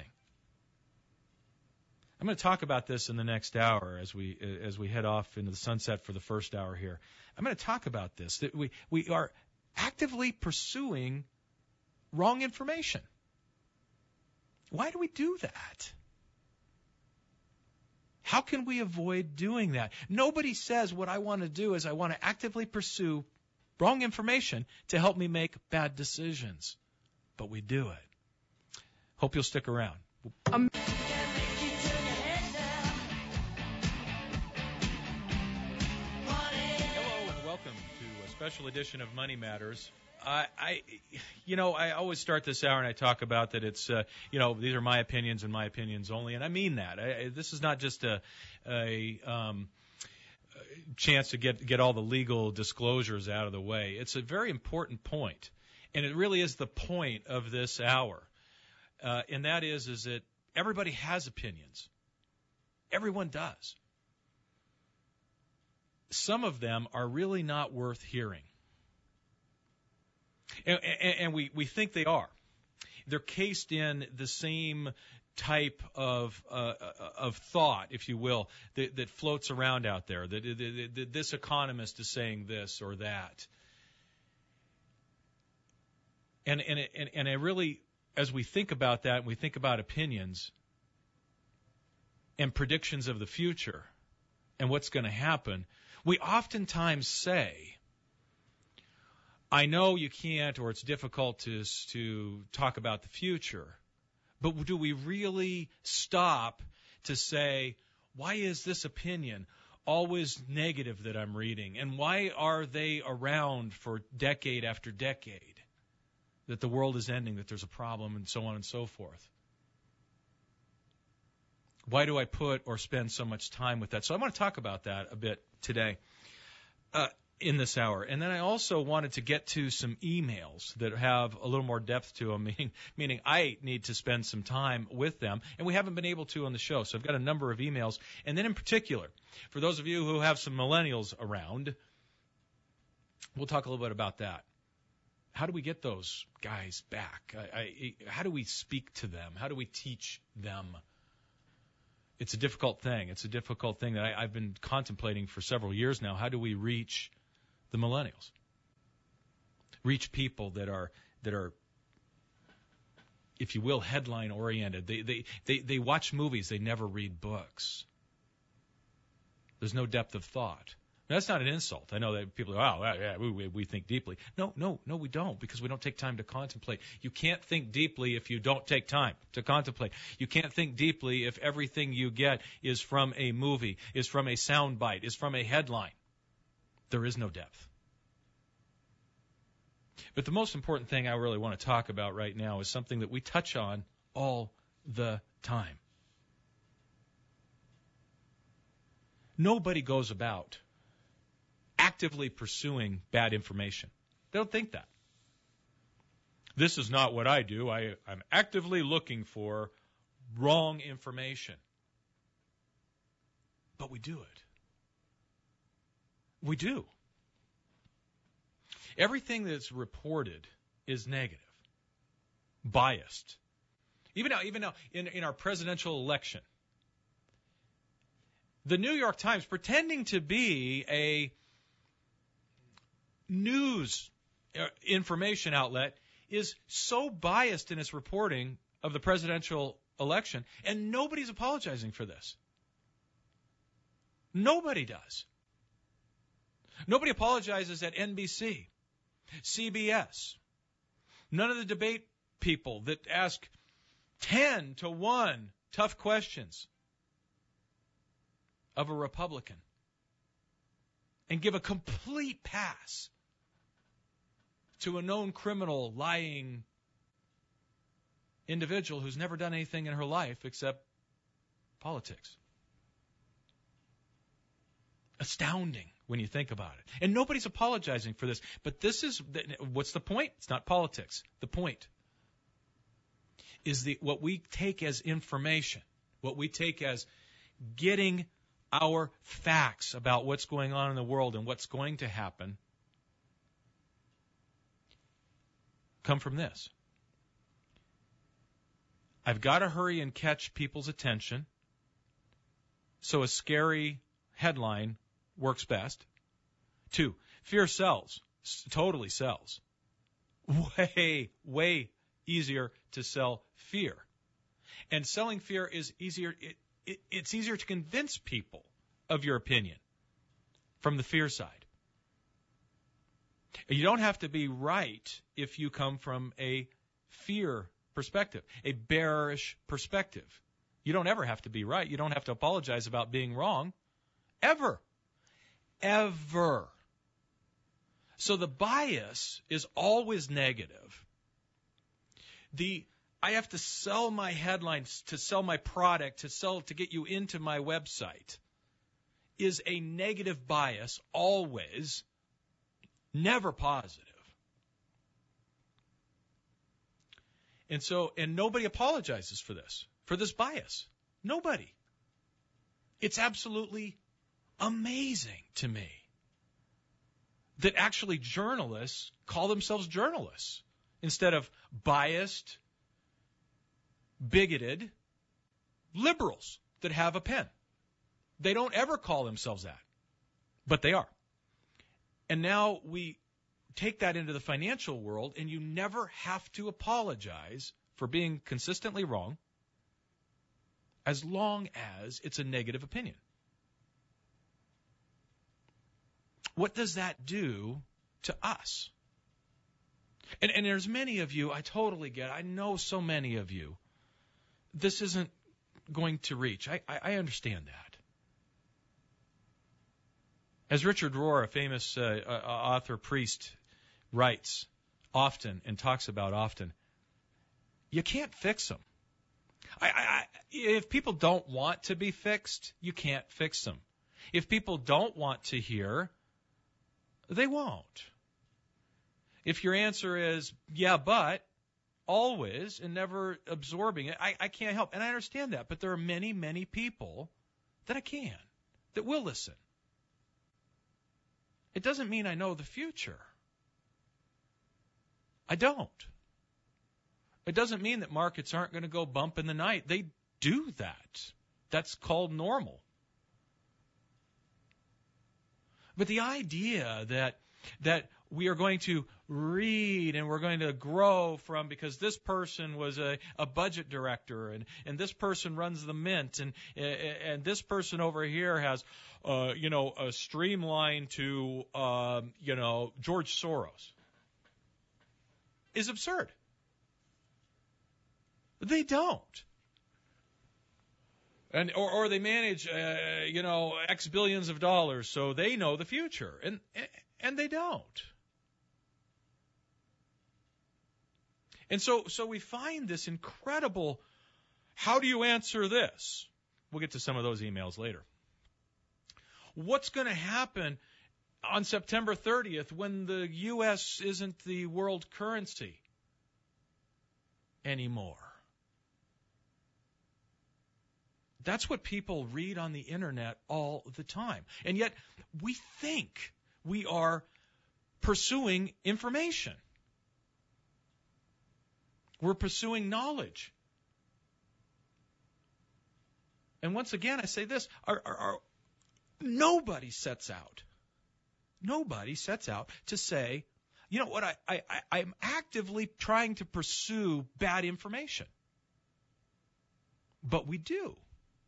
I'm going to talk about this in the next hour as we as we head off into the sunset for the first hour here. I'm going to talk about this, that we, we are actively pursuing wrong information. Why do we do that? How can we avoid doing that? Nobody says what I want to do is I want to actively pursue wrong information to help me make bad decisions. But we do it. Hope you'll stick around. Um- Hello and welcome to a special edition of Money Matters. I, I, you know, I always start this hour and I talk about that it's, uh, you know, these are my opinions and my opinions only, and I mean that. I, this is not just a, a um, chance to get get all the legal disclosures out of the way. It's a very important point, and it really is the point of this hour, uh, and that is, is that everybody has opinions. Everyone does. Some of them are really not worth hearing. And, and, and we, we think they are. They're cased in the same type of uh, of thought, if you will, that, that floats around out there. That, that, that this economist is saying this or that. And and and and I really, as we think about that, and we think about opinions and predictions of the future and what's going to happen, we oftentimes say, I know you can't, or it's difficult to to talk about the future, but do we really stop to say, why is this opinion always negative that I'm reading? And why are they around for decade after decade? That the world is ending, that there's a problem, and so on and so forth. Why do I put or spend so much time with that? So I want to talk about that a bit today. Uh, in this hour. And then I also wanted to get to some emails that have a little more depth to them, meaning, meaning I need to spend some time with them, and we haven't been able to on the show. So I've got a number of emails. And then in particular, for those of you who have some millennials around, we'll talk a little bit about that. How do we get those guys back? I, I, how do we speak to them? How do we teach them? It's a difficult thing. It's a difficult thing that I, I've been contemplating for several years now. How do we reach the millennials? Reach people that are that are, if you will, headline oriented. They they they they watch movies. They never read books. There's no depth of thought. That's not an insult. I know that people go, oh, yeah, we, we think deeply. No, no, no, we don't, because we don't take time to contemplate. You can't think deeply if you don't take time to contemplate. You can't think deeply if everything you get is from a movie, is from a soundbite, is from a headline. There is no depth. But the most important thing I really want to talk about right now is something that we touch on all the time. Nobody goes about actively pursuing bad information. They don't think that. This is not what I do. I, I'm actively looking for wrong information. But we do it. We do. Everything that's reported is negative, biased. Even now, even now in, in our presidential election, the New York Times, pretending to be a news information outlet, is so biased in its reporting of the presidential election, and nobody's apologizing for this. Nobody does. Nobody apologizes at N B C, C B S. None of the debate people that ask ten to one tough questions of a Republican and give a complete pass to a known criminal, lying individual who's never done anything in her life except politics. Astounding when you think about it. And nobody's apologizing for this. But this is, what's the point? It's not politics. The point is the what we take as information, what we take as getting our facts about what's going on in the world and what's going to happen, come from this. I've got to hurry and catch people's attention, so a scary headline works best. Two, fear sells, totally sells. Way, way easier to sell fear. And selling fear is easier, it, it, it's easier to convince people of your opinion from the fear side. You don't have to be right if you come from a fear perspective, a bearish perspective. You don't ever have to be right. You don't have to apologize about being wrong. Ever. Ever. So the bias is always negative. The I have to sell my headlines, to sell my product, to sell to get you into my website is a negative bias, always, never positive. And so, and nobody apologizes for this, for this bias. Nobody. It's absolutely amazing to me that actually journalists call themselves journalists instead of biased, bigoted liberals that have a pen. They don't ever call themselves that, but they are. And now we take that into the financial world, and you never have to apologize for being consistently wrong as long as it's a negative opinion. What does that do to us? And, and there's many of you, I totally get, I know so many of you, this isn't going to reach. I, I, I understand that. As Richard Rohr, a famous uh, uh, author, priest, writes often and talks about often, you can't fix them. I, I, if people don't want to be fixed, you can't fix them. If people don't want to hear, they won't. If your answer is, yeah, but, always, and never absorbing it, I, I can't help. And I understand that, but there are many, many people that I can, that will listen. It doesn't mean I know the future. I don't. It doesn't mean that markets aren't going to go bump in the night. They do that. That's called normal. But the idea that that we are going to read and we're going to grow from, because this person was a, a budget director and, and this person runs the mint and and this person over here has, uh, you know, a streamline to, um, you know, George Soros, is absurd. They don't. And or, or they manage, uh, you know, X billions of dollars, so they know the future, and and they don't. And so so we find this incredible. How do you answer this? We'll get to some of those emails later. What's going to happen on September thirtieth when the U S isn't the world currency anymore? That's what people read on the internet all the time. And yet we think we are pursuing information. We're pursuing knowledge. And once again, I say this, our, our, our, nobody sets out, nobody sets out to say, you know what, I, I, I'm actively trying to pursue bad information. But we do.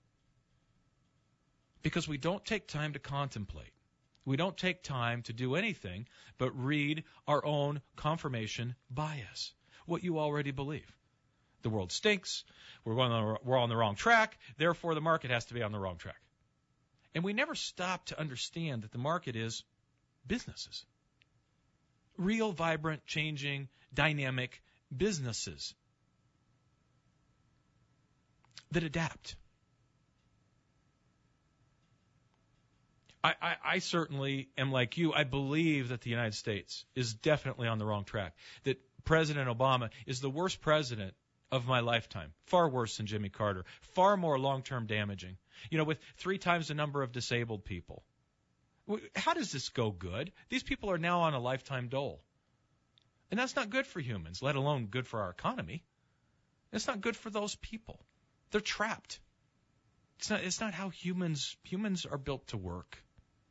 Because we don't take time to contemplate. We don't take time to do anything but read our own confirmation bias, what you already believe. The world stinks, we're, going on the, we're on the wrong track, therefore the market has to be on the wrong track. And we never stop to understand that the market is businesses. Real, vibrant, changing, dynamic businesses that adapt. I, I, I certainly am like you. I believe that the United States is definitely on the wrong track, that President Obama is the worst president of my lifetime, far worse than Jimmy Carter, far more long-term damaging, you know, with three times the number of disabled people. How does this go good? These people are now on a lifetime dole. And that's not good for humans, let alone good for our economy. It's not good for those people. They're trapped. It's not, it's not how humans, humans are built to work.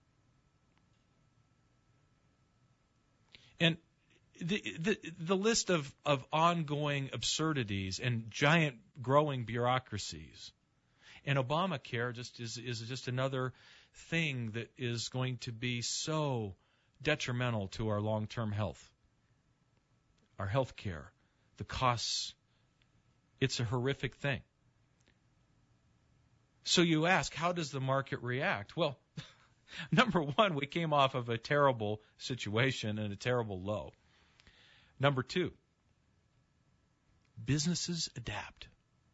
And the, the, the list of, of ongoing absurdities and giant growing bureaucracies, and Obamacare just is, is just another thing that is going to be so detrimental to our long-term health, our health care, the costs. It's a horrific thing. So you ask, how does the market react? Well, number one, we came off of a terrible situation and a terrible low. Number two, businesses adapt.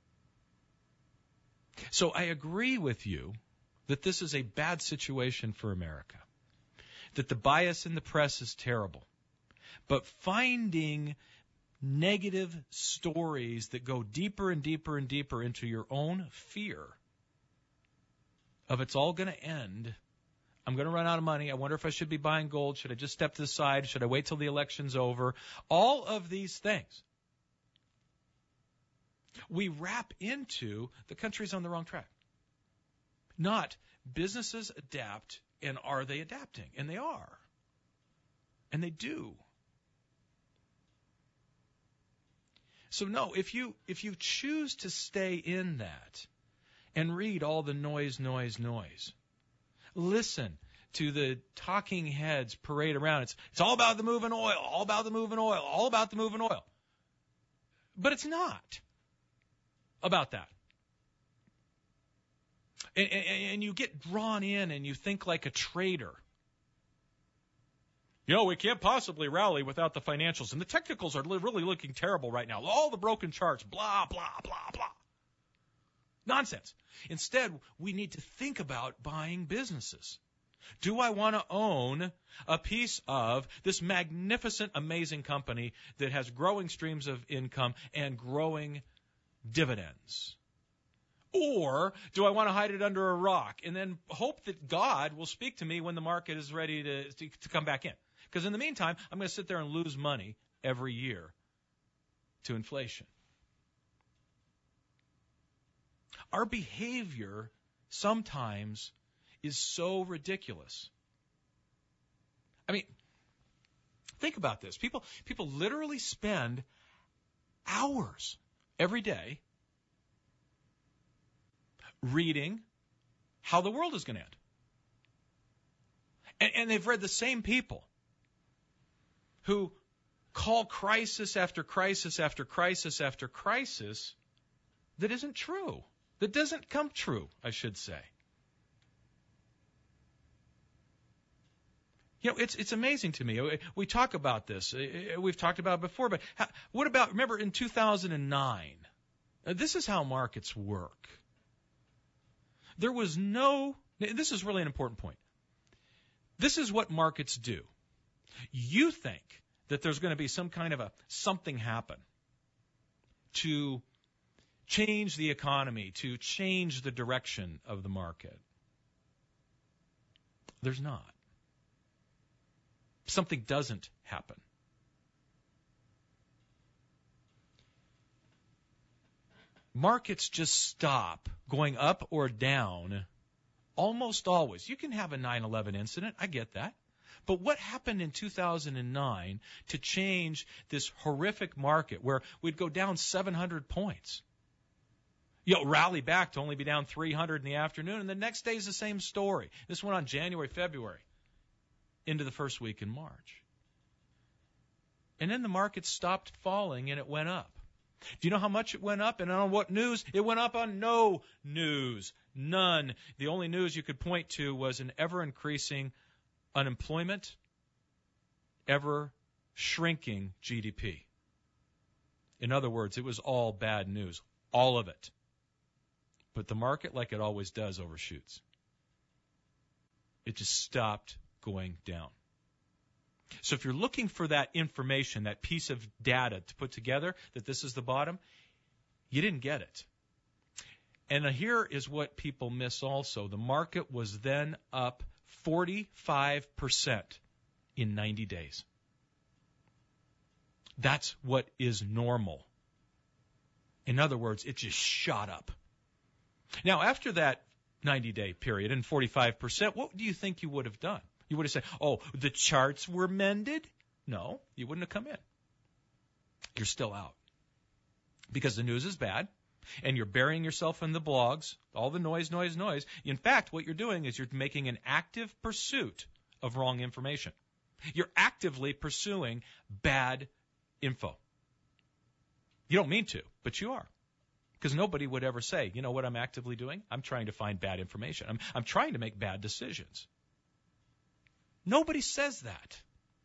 So I agree with you that this is a bad situation for America, that the bias in the press is terrible. But finding negative stories that go deeper and deeper and deeper into your own fear of it's all going to end, I'm going to run out of money, I wonder if I should be buying gold, should I just step to the side, should I wait till the election's over, all of these things, we wrap into the country's on the wrong track. Not businesses adapt, and are they adapting? And they are. And they do. So no, if you if you choose to stay in that and read all the noise, noise, noise, listen to the talking heads parade around. It's it's all about the moving oil, all about the moving oil, all about the moving oil. But it's not about that. And, and, and you get drawn in and you think like a trader. You know, we can't possibly rally without the financials. And the technicals are li- really looking terrible right now. All the broken charts, blah, blah, blah, blah. Nonsense. Instead, we need to think about buying businesses. Do I want to own a piece of this magnificent, amazing company that has growing streams of income and growing dividends? Or do I want to hide it under a rock and then hope that God will speak to me when the market is ready to, to, to come back in? Because in the meantime, I'm going to sit there and lose money every year to inflation. Our behavior sometimes is so ridiculous. I mean, Think about this. People, people literally spend hours every day reading how the world is going to end. And, and they've read the same people who call crisis after crisis after crisis after crisis that isn't true, that doesn't come true, I should say. You know, it's it's amazing to me. We talk about this. We've talked about it before, but how, what about, remember in two thousand nine? This is how markets work. There was no, this is really an important point. This is what markets do. You think that there's going to be some kind of a something happen to change the economy, to change the direction of the market. There's not. Something doesn't happen. Markets just stop going up or down almost always. You can have a nine eleven incident. I get that. But what happened in two thousand nine to change this horrific market where we'd go down seven hundred points? You know, rally back to only be down three hundred in the afternoon, and the next day is the same story. This went on January, February, into the first week in March. And then the market stopped falling and it went up. Do you know how much it went up and on what news? It went up on no news. None. The only news you could point to was an ever-increasing unemployment, ever-shrinking G D P. In other words, it was all bad news. All of it. But the market, like it always does, overshoots. It just stopped going down. So if you're looking for that information, that piece of data to put together, that this is the bottom, you didn't get it. And here is what people miss also. The market was then up forty-five percent in ninety days. That's what is normal. In other words, it just shot up. Now, after that ninety-day period and forty-five percent, what do you think you would have done? You would have said, oh, the charts were mended? No, you wouldn't have come in. You're still out. Because the news is bad, and you're burying yourself in the blogs, all the noise, noise, noise. In fact, what you're doing is you're making an active pursuit of wrong information. You're actively pursuing bad info. You don't mean to, but you are. Because nobody would ever say, you know what I'm actively doing? I'm trying to find bad information. I'm, I'm trying to make bad decisions. Nobody says that.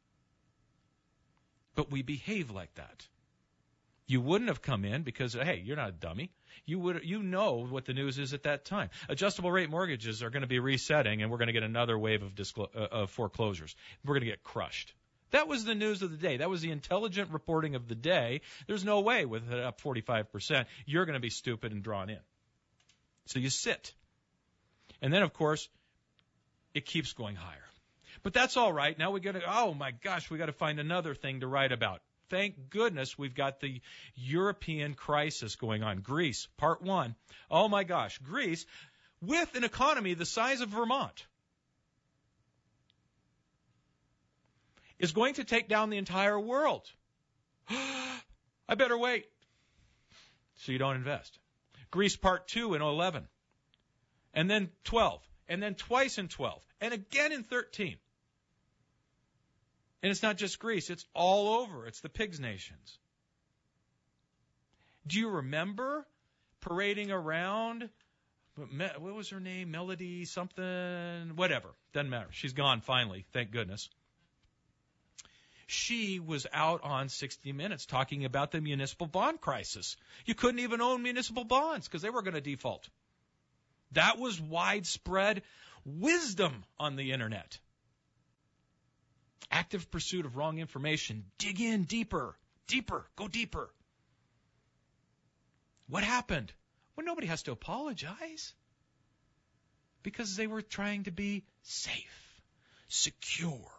But we behave like that. You wouldn't have come in because, hey, you're not a dummy. You would, you know what the news is at that time. Adjustable rate mortgages are going to be resetting, and we're going to get another wave of, disclo- uh, of foreclosures. We're going to get crushed. That was the news of the day. That was the intelligent reporting of the day. There's no way with it up forty-five percent, you're going to be stupid and drawn in. So you sit. And then, of course, it keeps going higher. But that's all right. Now we got to, oh my gosh, we got to find another thing to write about. Thank goodness we've got the European crisis going on. Greece, part one. Oh my gosh, Greece with an economy the size of Vermont is going to take down the entire world. I better wait. So you don't invest. Greece part two in eleven. And then twelve. And then twice in twelve. And again in thirteen. And it's not just Greece, it's all over. It's the pigs nations. Do you remember parading around, what was her name, Melody something, whatever, doesn't matter. She's gone finally, thank goodness. She was out on sixty minutes talking about the municipal bond crisis. You couldn't even own municipal bonds because they were going to default. That was widespread wisdom on the internet. Active pursuit of wrong information. Dig in deeper, deeper, go deeper. What happened? Well, nobody has to apologize because they were trying to be safe, secure.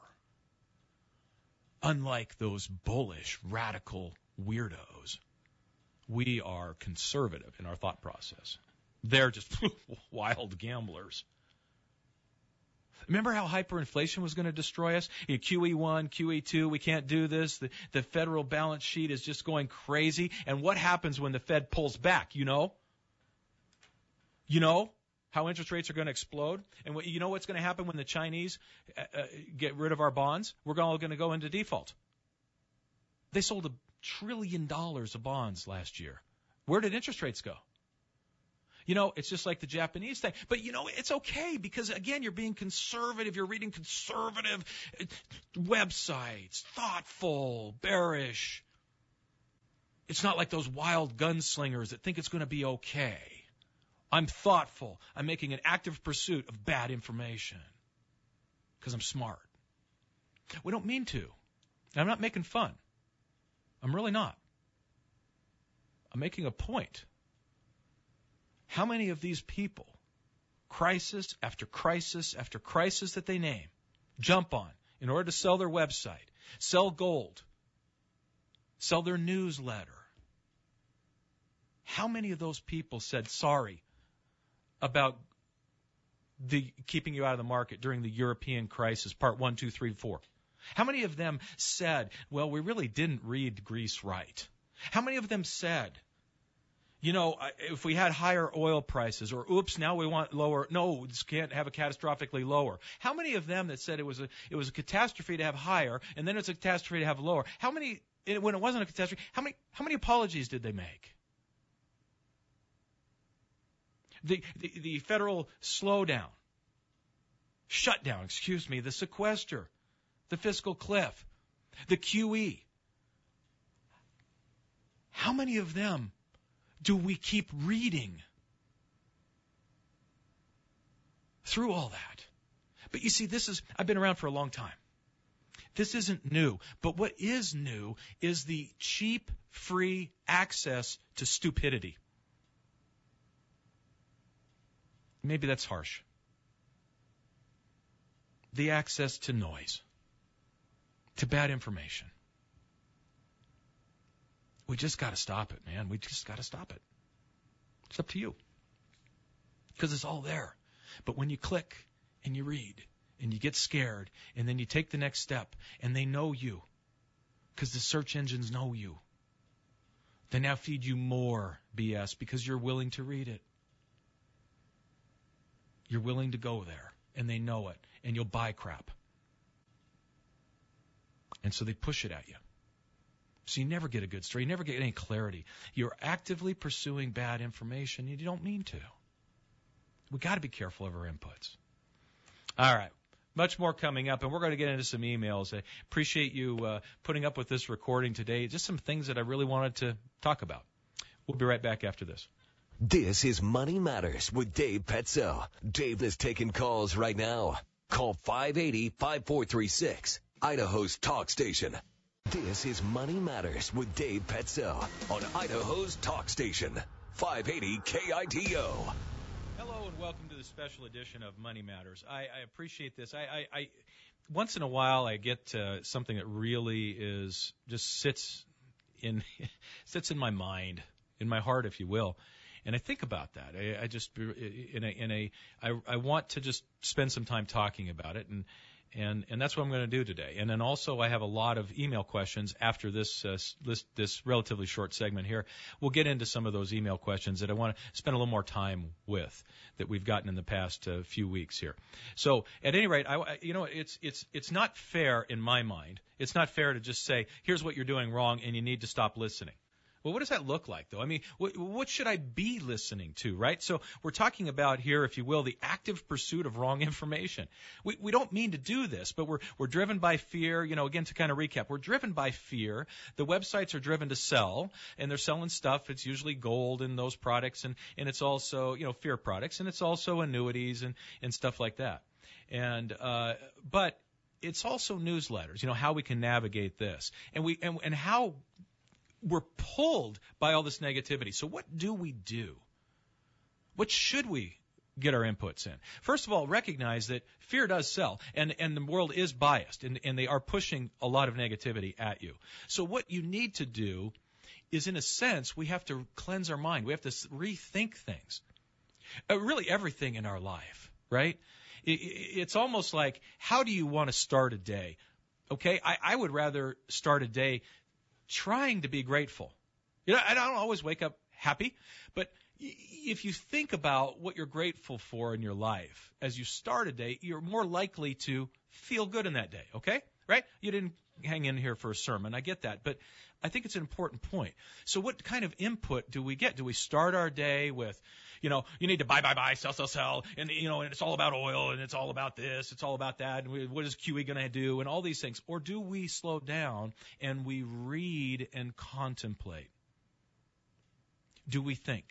Unlike those bullish, radical weirdos, we are conservative in our thought process. They're just wild gamblers. Remember how hyperinflation was going to destroy us? Q E one, Q E two, we can't do this. The, the federal balance sheet is just going crazy. And what happens when the Fed pulls back? You know? You know how interest rates are going to explode? And what, you know what's going to happen when the Chinese uh, uh, get rid of our bonds? We're all going to go into default. They sold a trillion dollars of bonds last year. Where did interest rates go? You know, it's just like the Japanese thing. But, you know, it's okay because, again, you're being conservative. You're reading conservative websites, thoughtful, bearish. It's not like those wild gunslingers that think it's going to be okay. I'm thoughtful. I'm making an active pursuit of bad information because I'm smart. We don't mean to. I'm not making fun. I'm really not. I'm making a point. How many of these people, crisis after crisis after crisis that they name, jump on in order to sell their website, sell gold, sell their newsletter? How many of those people said sorry about the keeping you out of the market during the European crisis, part one, two, three, four? How many of them said, well, we really didn't read Greece right? How many of them said, you know, if we had higher oil prices, or oops, now we want lower, no, this can't have a catastrophically lower? How many of them that said it was a it was a catastrophe to have higher, and then it's a catastrophe to have lower? How many, when it wasn't a catastrophe, how many how many apologies did they make? The the, the federal slowdown, shutdown, excuse me, the sequester, the fiscal cliff, the Q E. How many of them do we keep reading through all that? But you see, this is, I've been around for a long time. This isn't new. But what is new is the cheap, free access to stupidity. Maybe that's harsh. The access to noise, to bad information. We just got to stop it, man. We just got to stop it. It's up to you. Because it's all there. But when you click and you read and you get scared and then you take the next step and they know you because the search engines know you, they now feed you more B S because you're willing to read it. You're willing to go there and they know it and you'll buy crap. And so they push it at you. So you never get a good story. You never get any clarity. You're actively pursuing bad information. You don't mean to. We've got to be careful of our inputs. All right. Much more coming up, and we're going to get into some emails. I appreciate you uh, putting up with this recording today. Just some things that I really wanted to talk about. We'll be right back after this. This is Money Matters with Dave Petzo. Dave is taking calls right now. Call five eight zero, five four three six, Idaho's talk station. This is Money Matters with Dave Petzo on Idaho's talk station, five eighty K I T O. Hello and welcome to the special edition of Money Matters. I, I appreciate this. I, I, I once in a while I get uh, something that really is just sits in sits in my mind, in my heart, if you will. And I think about that. I, I just in a in a I, I want to just spend some time talking about it, and and and that's what I'm going to do today. And then also I have a lot of email questions after this uh, this, this relatively short segment here. We'll get into some of those email questions that I want to spend a little more time with that we've gotten in the past uh, few weeks here. So at any rate, I, you know, it's it's it's not fair in my mind. It's not fair to just say, here's what you're doing wrong and you need to stop listening. Well, what does that look like, though? I mean, what, what should I be listening to, right? So we're talking about here, if you will, the active pursuit of wrong information. We, we don't mean to do this, but we're, we're driven by fear. You know, again, to kind of recap, we're driven by fear. The websites are driven to sell, and they're selling stuff. It's usually gold and those products, and, and it's also, you know, fear products, and it's also annuities and, and stuff like that. And uh, but it's also newsletters, you know, how we can navigate this. And we and, and how we're pulled by all this negativity. So what do we do? What should we get our inputs in? First of all, recognize that fear does sell, and, and the world is biased, and, and they are pushing a lot of negativity at you. So what you need to do is, in a sense, we have to cleanse our mind. We have to rethink things. Uh, really everything in our life. right? It, it, it's almost like, how do you want to start a day? Okay, I, I would rather start a day trying to be grateful. You know, I don't always wake up happy, but if you think about what you're grateful for in your life as you start a day, you're more likely to feel good in that day, okay? Right? You didn't hang in here for a sermon. I get that. But I think it's an important point. So what kind of input do we get? Do we start our day with, you know, you need to buy, buy, buy, sell, sell, sell, and, you know, and it's all about oil, and it's all about this, it's all about that, and what is Q E going to do, and all these things? Or do we slow down and we read and contemplate? Do we think?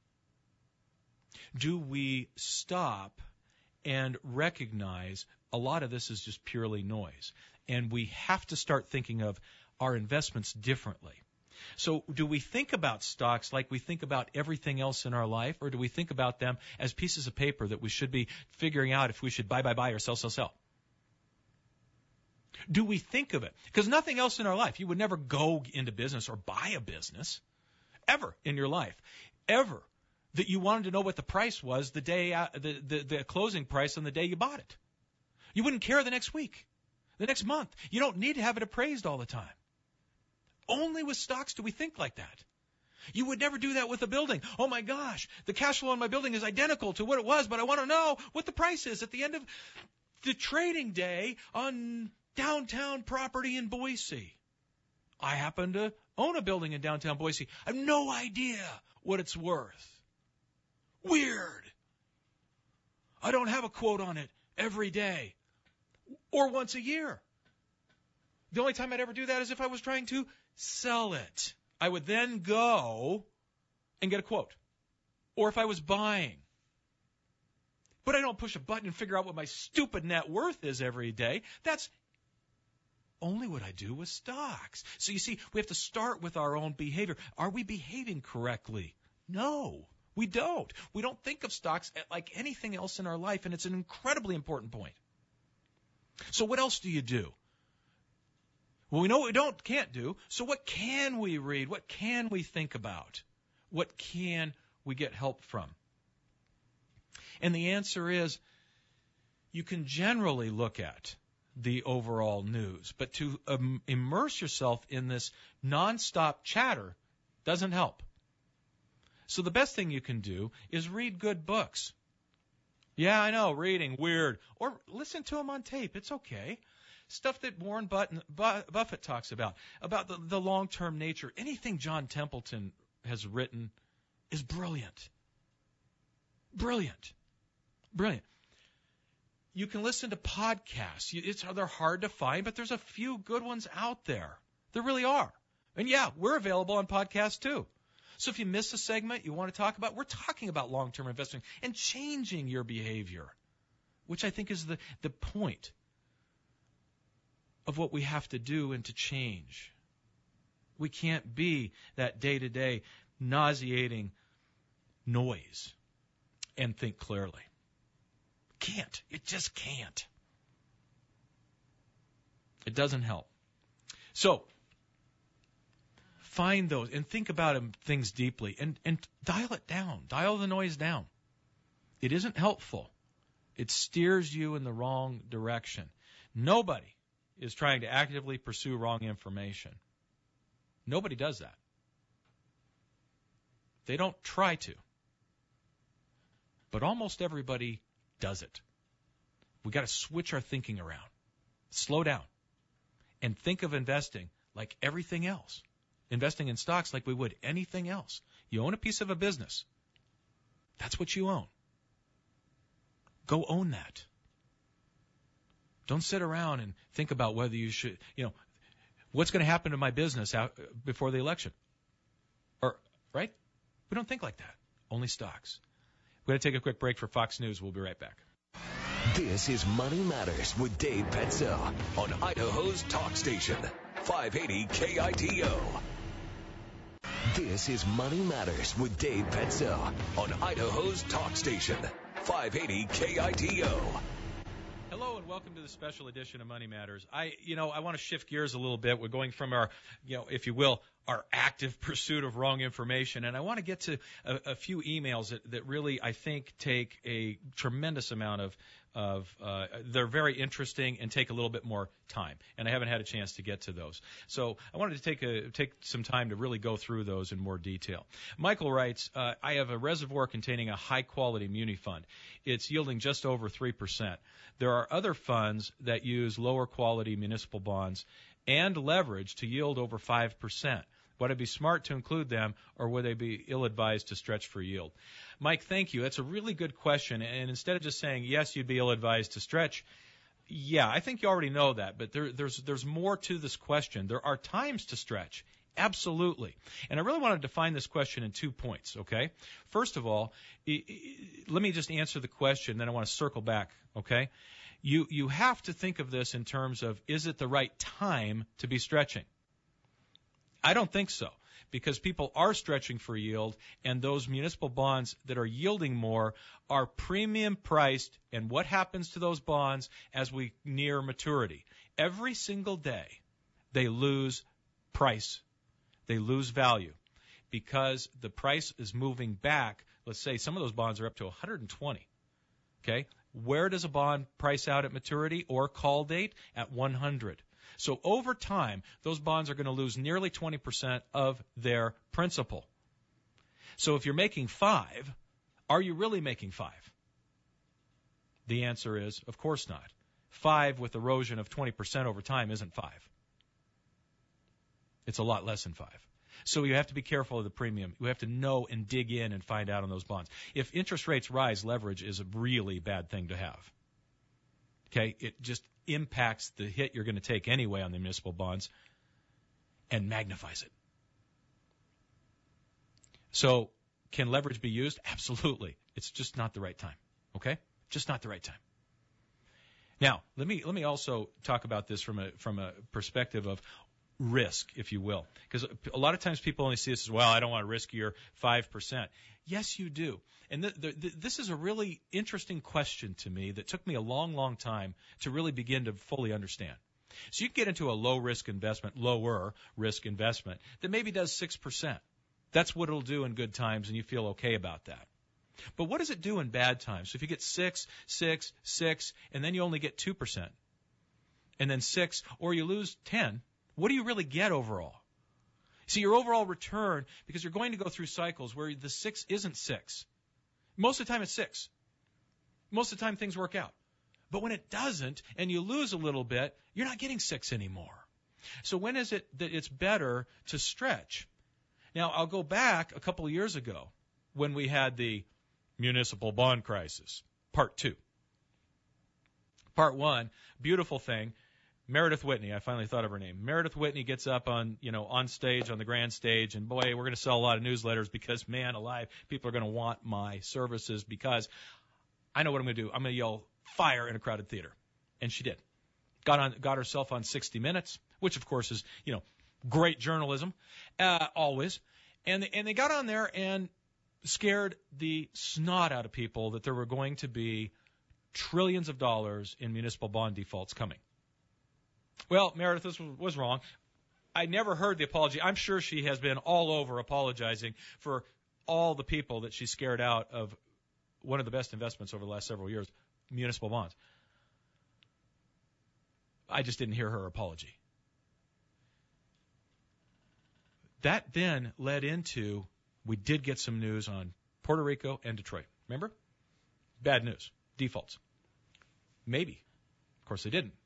Do we stop and recognize a lot of this is just purely noise? And we have to start thinking of our investments differently. So do we think about stocks like we think about everything else in our life, or do we think about them as pieces of paper that we should be figuring out if we should buy, buy, buy, or sell, sell, sell? Do we think of it? Because nothing else in our life, you would never go into business or buy a business ever in your life, ever, that you wanted to know what the price was the day, uh, the, the, the closing price on the day you bought it. You wouldn't care the next week, the next month. You don't need to have it appraised all the time. Only with stocks do we think like that. You would never do that with a building. Oh my gosh, the cash flow on my building is identical to what it was, but I want to know what the price is at the end of the trading day on downtown property in Boise. I happen to own a building in downtown Boise. I have no idea what it's worth. Weird. I don't have a quote on it every day or once a year. The only time I'd ever do that is if I was trying to sell it. I would then go and get a quote. Or if I was buying. But I don't push a button and figure out what my stupid net worth is every day. That's only what I do with stocks. So you see, we have to start with our own behavior. Are we behaving correctly? No, we don't. We don't think of stocks like anything else in our life, and it's an incredibly important point. So what else do you do? Well, we know what we don't, can't do, so what can we read? What can we think about? What can we get help from? And the answer is, you can generally look at the overall news, but to um, immerse yourself in this nonstop chatter doesn't help. So the best thing you can do is read good books. Yeah, I know, reading, weird. Or listen to them on tape. It's okay. Stuff that Warren Buffett talks about, about the, the long-term nature. Anything John Templeton has written is brilliant. Brilliant. Brilliant. You can listen to podcasts. It's, they're hard to find, but there's a few good ones out there. There really are. And yeah, we're available on podcasts too. So if you miss a segment you want to talk about, we're talking about long-term investing and changing your behavior, which I think is the, the point of what we have to do and to change. We can't be that day-to-day nauseating noise and think clearly. Can't. It just can't. It doesn't help. So, find those and think about them, things deeply and, and dial it down. Dial the noise down. It isn't helpful. It steers you in the wrong direction. Nobody is trying to actively pursue wrong information. Nobody does that. They don't try to. But almost everybody does it. We've got to switch our thinking around. Slow down. And think of investing like everything else. Investing in stocks like we would anything else. You own a piece of a business. That's what you own. Go own that. Don't sit around and think about whether you should, you know, what's going to happen to my business out before the election. Or, right? We don't think like that. Only stocks. We're going to take a quick break for Fox News. We'll be right back. This is Money Matters with Dave Petzo on Idaho's Talk Station, five eighty K I T O. This is Money Matters with Dave Petzo on Idaho's Talk Station, five eighty K I T O. Hello and welcome to the special edition of Money Matters. I, you know, I want to shift gears a little bit. We're going from our, you know, if you will, our active pursuit of wrong information. And I want to get to a, a few emails that, that really, I think, take a tremendous amount of, of uh, they're very interesting and take a little bit more time. And I haven't had a chance to get to those. So I wanted to take a take some time to really go through those in more detail. Michael writes, uh, I have a reservoir containing a high-quality muni fund. It's yielding just over three percent. There are other funds that use lower-quality municipal bonds and leverage to yield over five percent. Would it be smart to include them, or would they be ill-advised to stretch for yield? Mike, thank you. That's a really good question. And instead of just saying, yes, you'd be ill-advised to stretch, yeah, I think you already know that. But there, there's, there's more to this question. There are times to stretch. Absolutely. And I really want to define this question in two points, okay? First of all, I, I, let me just answer the question, then I want to circle back, okay? You, you have to think of this in terms of, is it the right time to be stretching? I don't think so, because people are stretching for yield, and those municipal bonds that are yielding more are premium priced. And what happens to those bonds as we near maturity? Every single day, they lose price. They lose value because the price is moving back. Let's say some of those bonds are up to one hundred twenty. Okay? Where does a bond price out at maturity or call date? At one hundred. So over time, those bonds are going to lose nearly twenty percent of their principal. So if you're making five, are you really making five? The answer is, of course not. Five with erosion of twenty percent over time isn't five. It's a lot less than five. So you have to be careful of the premium. You have to know and dig in and find out on those bonds. If interest rates rise, leverage is a really bad thing to have. Okay, it just impacts the hit you're going to take anyway on the municipal bonds and magnifies it. So can leverage be used? Absolutely. It's just not the right time. Okay? Just not the right time. Now, let me let me also talk about this from a from a perspective of risk, if you will. Because a lot of times people only see this as, well, I don't want to risk your five percent. Yes, you do. And th- th- th- this is a really interesting question to me that took me a long, long time to really begin to fully understand. So you can get into a low-risk investment, lower risk investment that maybe does six percent. That's what it'll do in good times, and you feel okay about that. But what does it do in bad times? So if you get six, six, six, and then you only get two percent, and then six, or you lose ten, what do you really get overall? See, your overall return, because you're going to go through cycles where the six isn't six. Most of the time it's six. Most of the time things work out. But when it doesn't and you lose a little bit, you're not getting six anymore. So when is it that it's better to stretch? Now, I'll go back a couple of years ago when we had the municipal bond crisis, part two. Part one, beautiful thing. Meredith Whitney, I finally thought of her name. Meredith Whitney gets up on, you know, on stage, on the grand stage, and boy, we're going to sell a lot of newsletters because, man alive, people are going to want my services because I know what I'm going to do. I'm going to yell fire in a crowded theater. And she did. Got on, got herself on sixty minutes, which of course is, you know, great journalism, uh, always. And they, and they got on there and scared the snot out of people that there were going to be trillions of dollars in municipal bond defaults coming. Well, Meredith was, was wrong. I never heard the apology. I'm sure she has been all over apologizing for all the people that she scared out of one of the best investments over the last several years, municipal bonds. I just didn't hear her apology. That then led into, we did get some news on Puerto Rico and Detroit. Remember? Bad news. Defaults. Maybe. Of course, they didn't.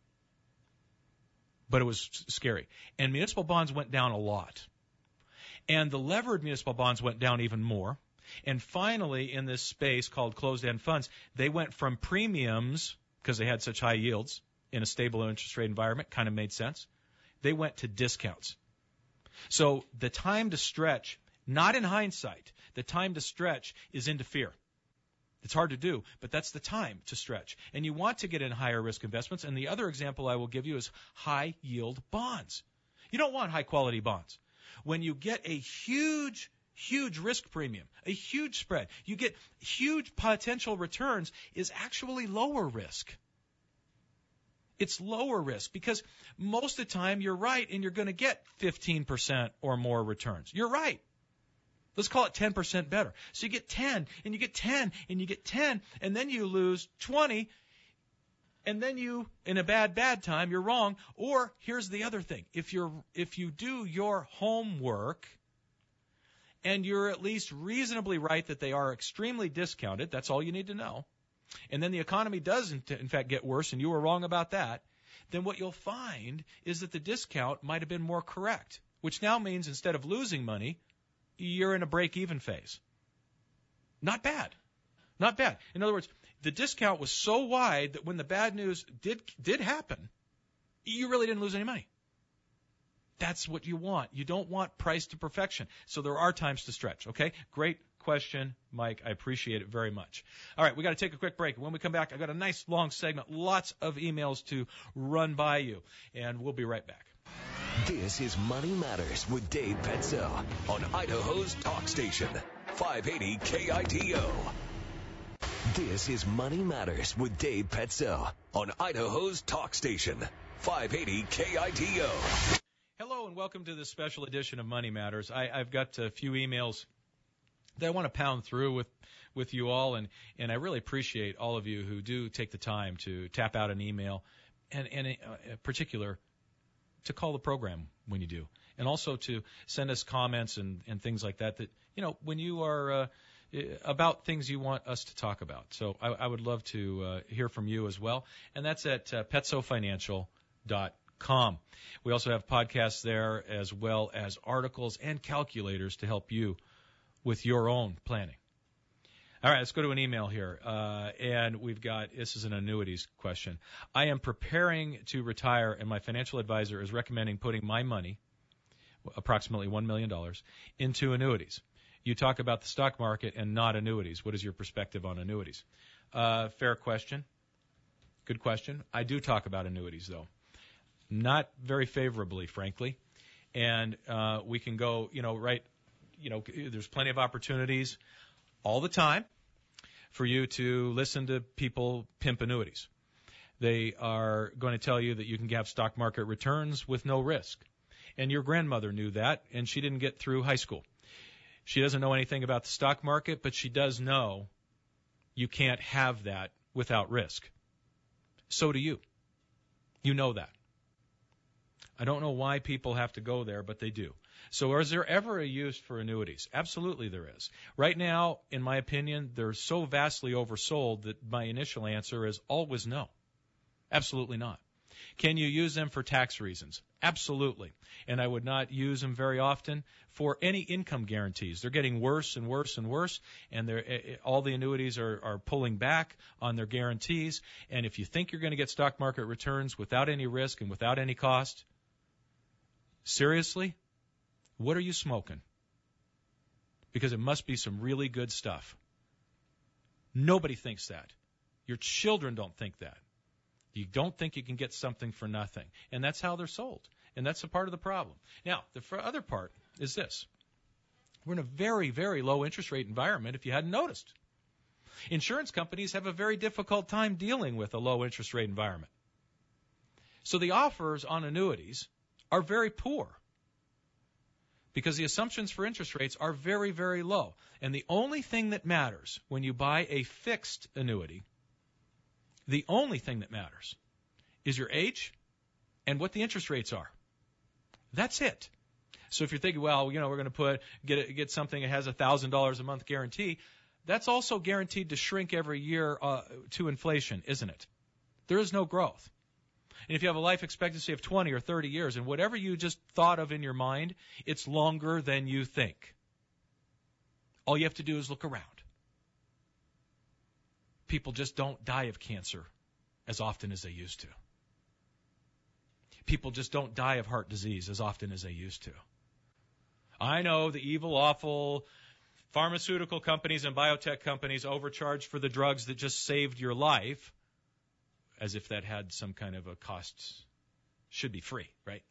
But it was scary. And municipal bonds went down a lot. And the levered municipal bonds went down even more. And finally, in this space called closed-end funds, they went from premiums, because they had such high yields in a stable interest rate environment, kind of made sense. They went to discounts. So the time to stretch, not in hindsight, the time to stretch is into fear. It's hard to do, but that's the time to stretch. And you want to get in higher risk investments. And the other example I will give you is high yield bonds. You don't want high quality bonds. When you get a huge, huge risk premium, a huge spread, you get huge potential returns is actually lower risk. It's lower risk because most of the time you're right and you're going to get fifteen percent or more returns. You're right. Let's call it ten percent better. So you get ten and you get ten and you get ten and then you lose twenty and then you, in a bad, bad time, you're wrong. Or here's the other thing. If you're, if you do your homework and you're at least reasonably right that they are extremely discounted, that's all you need to know, and then the economy does, in, in fact, get worse and you were wrong about that, then what you'll find is that the discount might have been more correct, which now means instead of losing money, you're in a break-even phase. Not bad. Not bad. In other words, the discount was so wide that when the bad news did did happen, you really didn't lose any money. That's what you want. You don't want price to perfection. So there are times to stretch, okay? Great question, Mike. I appreciate it very much. All right, we got to take a quick break. When we come back, I've got a nice long segment, lots of emails to run by you, and we'll be right back. This is Money Matters with Dave Petzo on Idaho's Talk Station, five eighty K I T O. This is Money Matters with Dave Petzo on Idaho's Talk Station, five eighty K I T O. Hello and welcome to this special edition of Money Matters. I, I've got a few emails that I want to pound through with, with you all, and, and I really appreciate all of you who do take the time to tap out an email, and, and in particular, to call the program when you do, and also to send us comments and, and things like that, that, you know, when you are uh, about things you want us to talk about. So I, I would love to uh, hear from you as well, and that's at uh, petso financial dot com. We also have podcasts there as well as articles and calculators to help you with your own planning. All right, let's go to an email here. Uh, and we've got, this is an annuities question. I am preparing to retire, and my financial advisor is recommending putting my money, approximately one million dollars, into annuities. You talk about the stock market and not annuities. What is your perspective on annuities? Uh, fair question. Good question. I do talk about annuities, though. Not very favorably, frankly. And uh, we can go, you know, right, you know, there's plenty of opportunities all the time for you to listen to people pimp annuities. They are going to tell you that you can have stock market returns with no risk. And your grandmother knew that, and she didn't get through high school. She doesn't know anything about the stock market, but she does know you can't have that without risk. So do you. You know that. I don't know why people have to go there, but they do. So is there ever a use for annuities? Absolutely there is. Right now, in my opinion, they're so vastly oversold that my initial answer is always no. Absolutely not. Can you use them for tax reasons? Absolutely. And I would not use them very often for any income guarantees. They're getting worse and worse and worse, and they're, all the annuities are, are pulling back on their guarantees. And if you think you're going to get stock market returns without any risk and without any cost, seriously, what are you smoking? Because it must be some really good stuff. Nobody thinks that. Your children don't think that. You don't think you can get something for nothing. And that's how they're sold. And that's a part of the problem. Now, the other part is this. We're in a very, very low interest rate environment, if you hadn't noticed. Insurance companies have a very difficult time dealing with a low interest rate environment. So the offers on annuities are very poor because the assumptions for interest rates are very, very low. And the only thing that matters when you buy a fixed annuity, the only thing that matters is your age and what the interest rates are. That's it. So if you're thinking, well, you know, we're going to put get a, get something that has a thousand dollars a month guarantee, that's also guaranteed to shrink every year uh, to inflation, isn't it? There is no growth. And if you have a life expectancy of twenty or thirty years, and whatever you just thought of in your mind, it's longer than you think. All you have to do is look around. People just don't die of cancer as often as they used to. People just don't die of heart disease as often as they used to. I know the evil, awful pharmaceutical companies and biotech companies overcharge for the drugs that just saved your life, as if that had some kind of a cost. Should be free, right?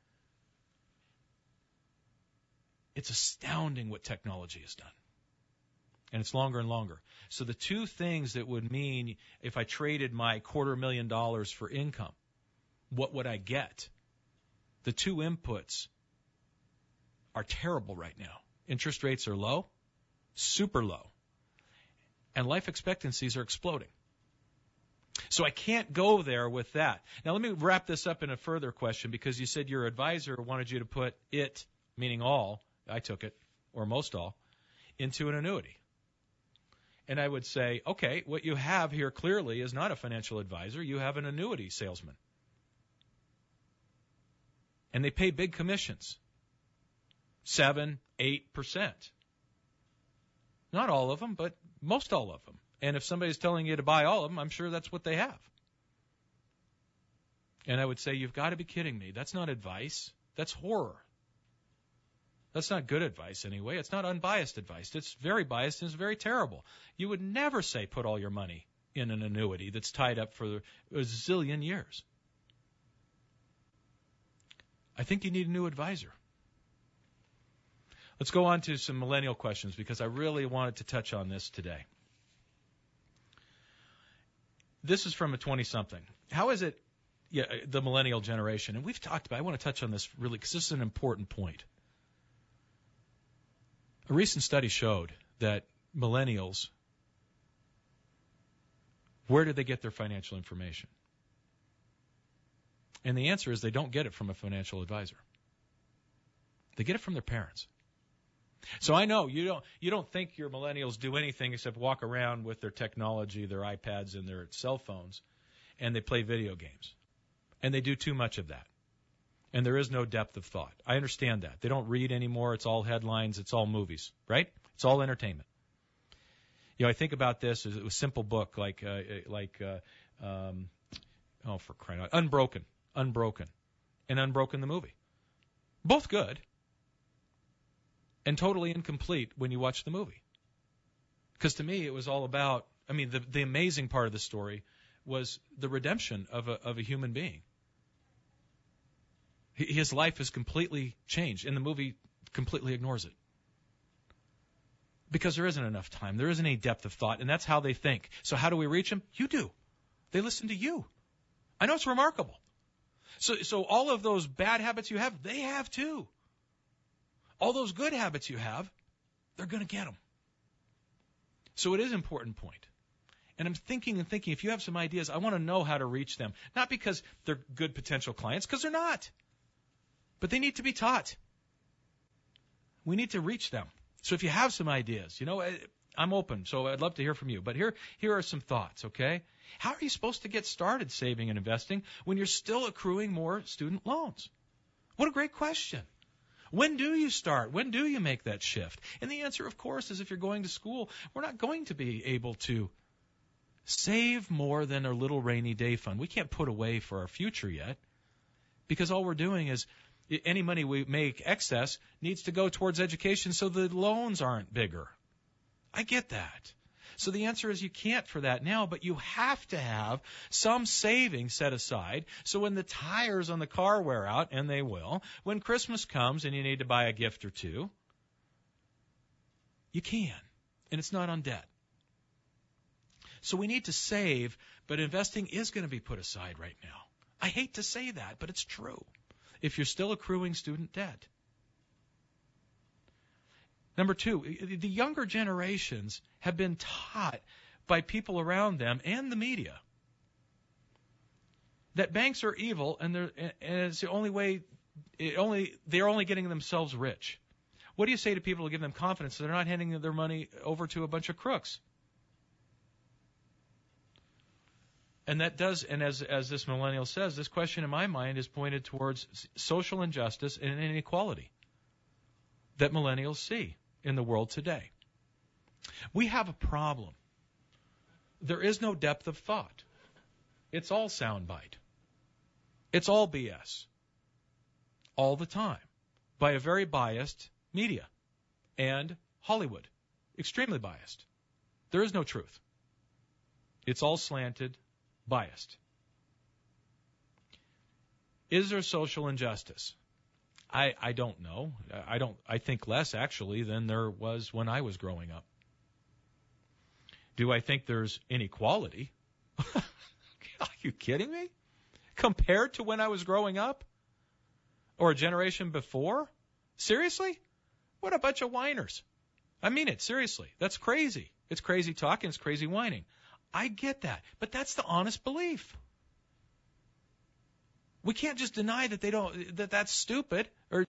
It's astounding what technology has done. And it's longer and longer. So the two things that would mean if I traded my quarter million dollars for income what would I get? The two inputs are terrible right now. Interest rates are low, super low, and life expectancies are exploding. So I can't go there with that. Now let me wrap this up in a further question, because you said your advisor wanted you to put it, meaning all, I took it, or most all, into an annuity. And I would say, okay, what you have here clearly is not a financial advisor. You have an annuity salesman. And they pay big commissions, seven, eight percent. Not all of them, but most all of them. And if somebody's telling you to buy all of them, I'm sure that's what they have. And I would say, you've got to be kidding me. That's not advice. That's horror. That's not good advice anyway. It's not unbiased advice. It's very biased and it's very terrible. You would never say put all your money in an annuity that's tied up for a zillion years. I think you need a new advisor. Let's go on to some millennial questions, because I really wanted to touch on this today. This is from a twenty-something. How is it, yeah, the millennial generation? And we've talked about, I want to touch on this really because this is an important point. A recent study showed that millennials, where do they get their financial information? And the answer is they don't get it from a financial advisor. They get it from their parents. So I know you don't you don't think your millennials do anything except walk around with their technology, their iPads and their cell phones, and they play video games. And they do too much of that. And there is no depth of thought. I understand that. They don't read anymore. It's all headlines. It's all movies, right? It's all entertainment. You know, I think about this as a simple book like, uh, like uh, um, oh, for crying out, Unbroken, Unbroken, and Unbroken the movie. Both good. And totally incomplete when you watch the movie. Because to me, it was all about, I mean, the, the amazing part of the story was the redemption of a, of a human being. His life is completely changed, and the movie completely ignores it. Because there isn't enough time. There isn't any depth of thought, and that's how they think. So how do we reach them? You do. They listen to you. I know it's remarkable. So, so all of those bad habits you have, they have too. All those good habits you have, they're going to get them. So it is an important point. And I'm thinking and thinking, if you have some ideas, I want to know how to reach them. Not because they're good potential clients, because they're not. But they need to be taught. We need to reach them. So if you have some ideas, you know, I'm open, so I'd love to hear from you. But here, here are some thoughts, okay? How are you supposed to get started saving and investing when you're still accruing more student loans? What a great question. When do you start? When do you make that shift? And the answer, of course, is if you're going to school, we're not going to be able to save more than a little rainy day fund. We can't put away for our future yet, because all we're doing is any money we make excess needs to go towards education so the loans aren't bigger. I get that. So the answer is you can't for that now, but you have to have some savings set aside so when the tires on the car wear out, and they will, when Christmas comes and you need to buy a gift or two, you can, and it's not on debt. So we need to save, but investing is going to be put aside right now. I hate to say that, but it's true. If you're still accruing student debt. Number two, the younger generations have been taught by people around them and the media that banks are evil, and they're and it's the only way. It only they're only getting themselves rich. What do you say to people to give them confidence so they're not handing their money over to a bunch of crooks? And that does, and as as this millennial says, this question in my mind is pointed towards social injustice and inequality that millennials see in the world today. We have a problem. There is no depth of thought. It's all soundbite. It's all B S. All the time. By a very biased media and Hollywood. Extremely biased. There is no truth. It's all slanted, biased. Is there social injustice? I, I don't know. I don't. I think less, actually, than there was when I was growing up. Do I think there's inequality? Are you kidding me? compared to when I was growing up or a generation before? Seriously? What a bunch of whiners. I mean it, seriously. That's crazy. It's crazy talking, it's crazy whining. I get that, but that's the honest belief. We can't just deny that they don't that that's stupid or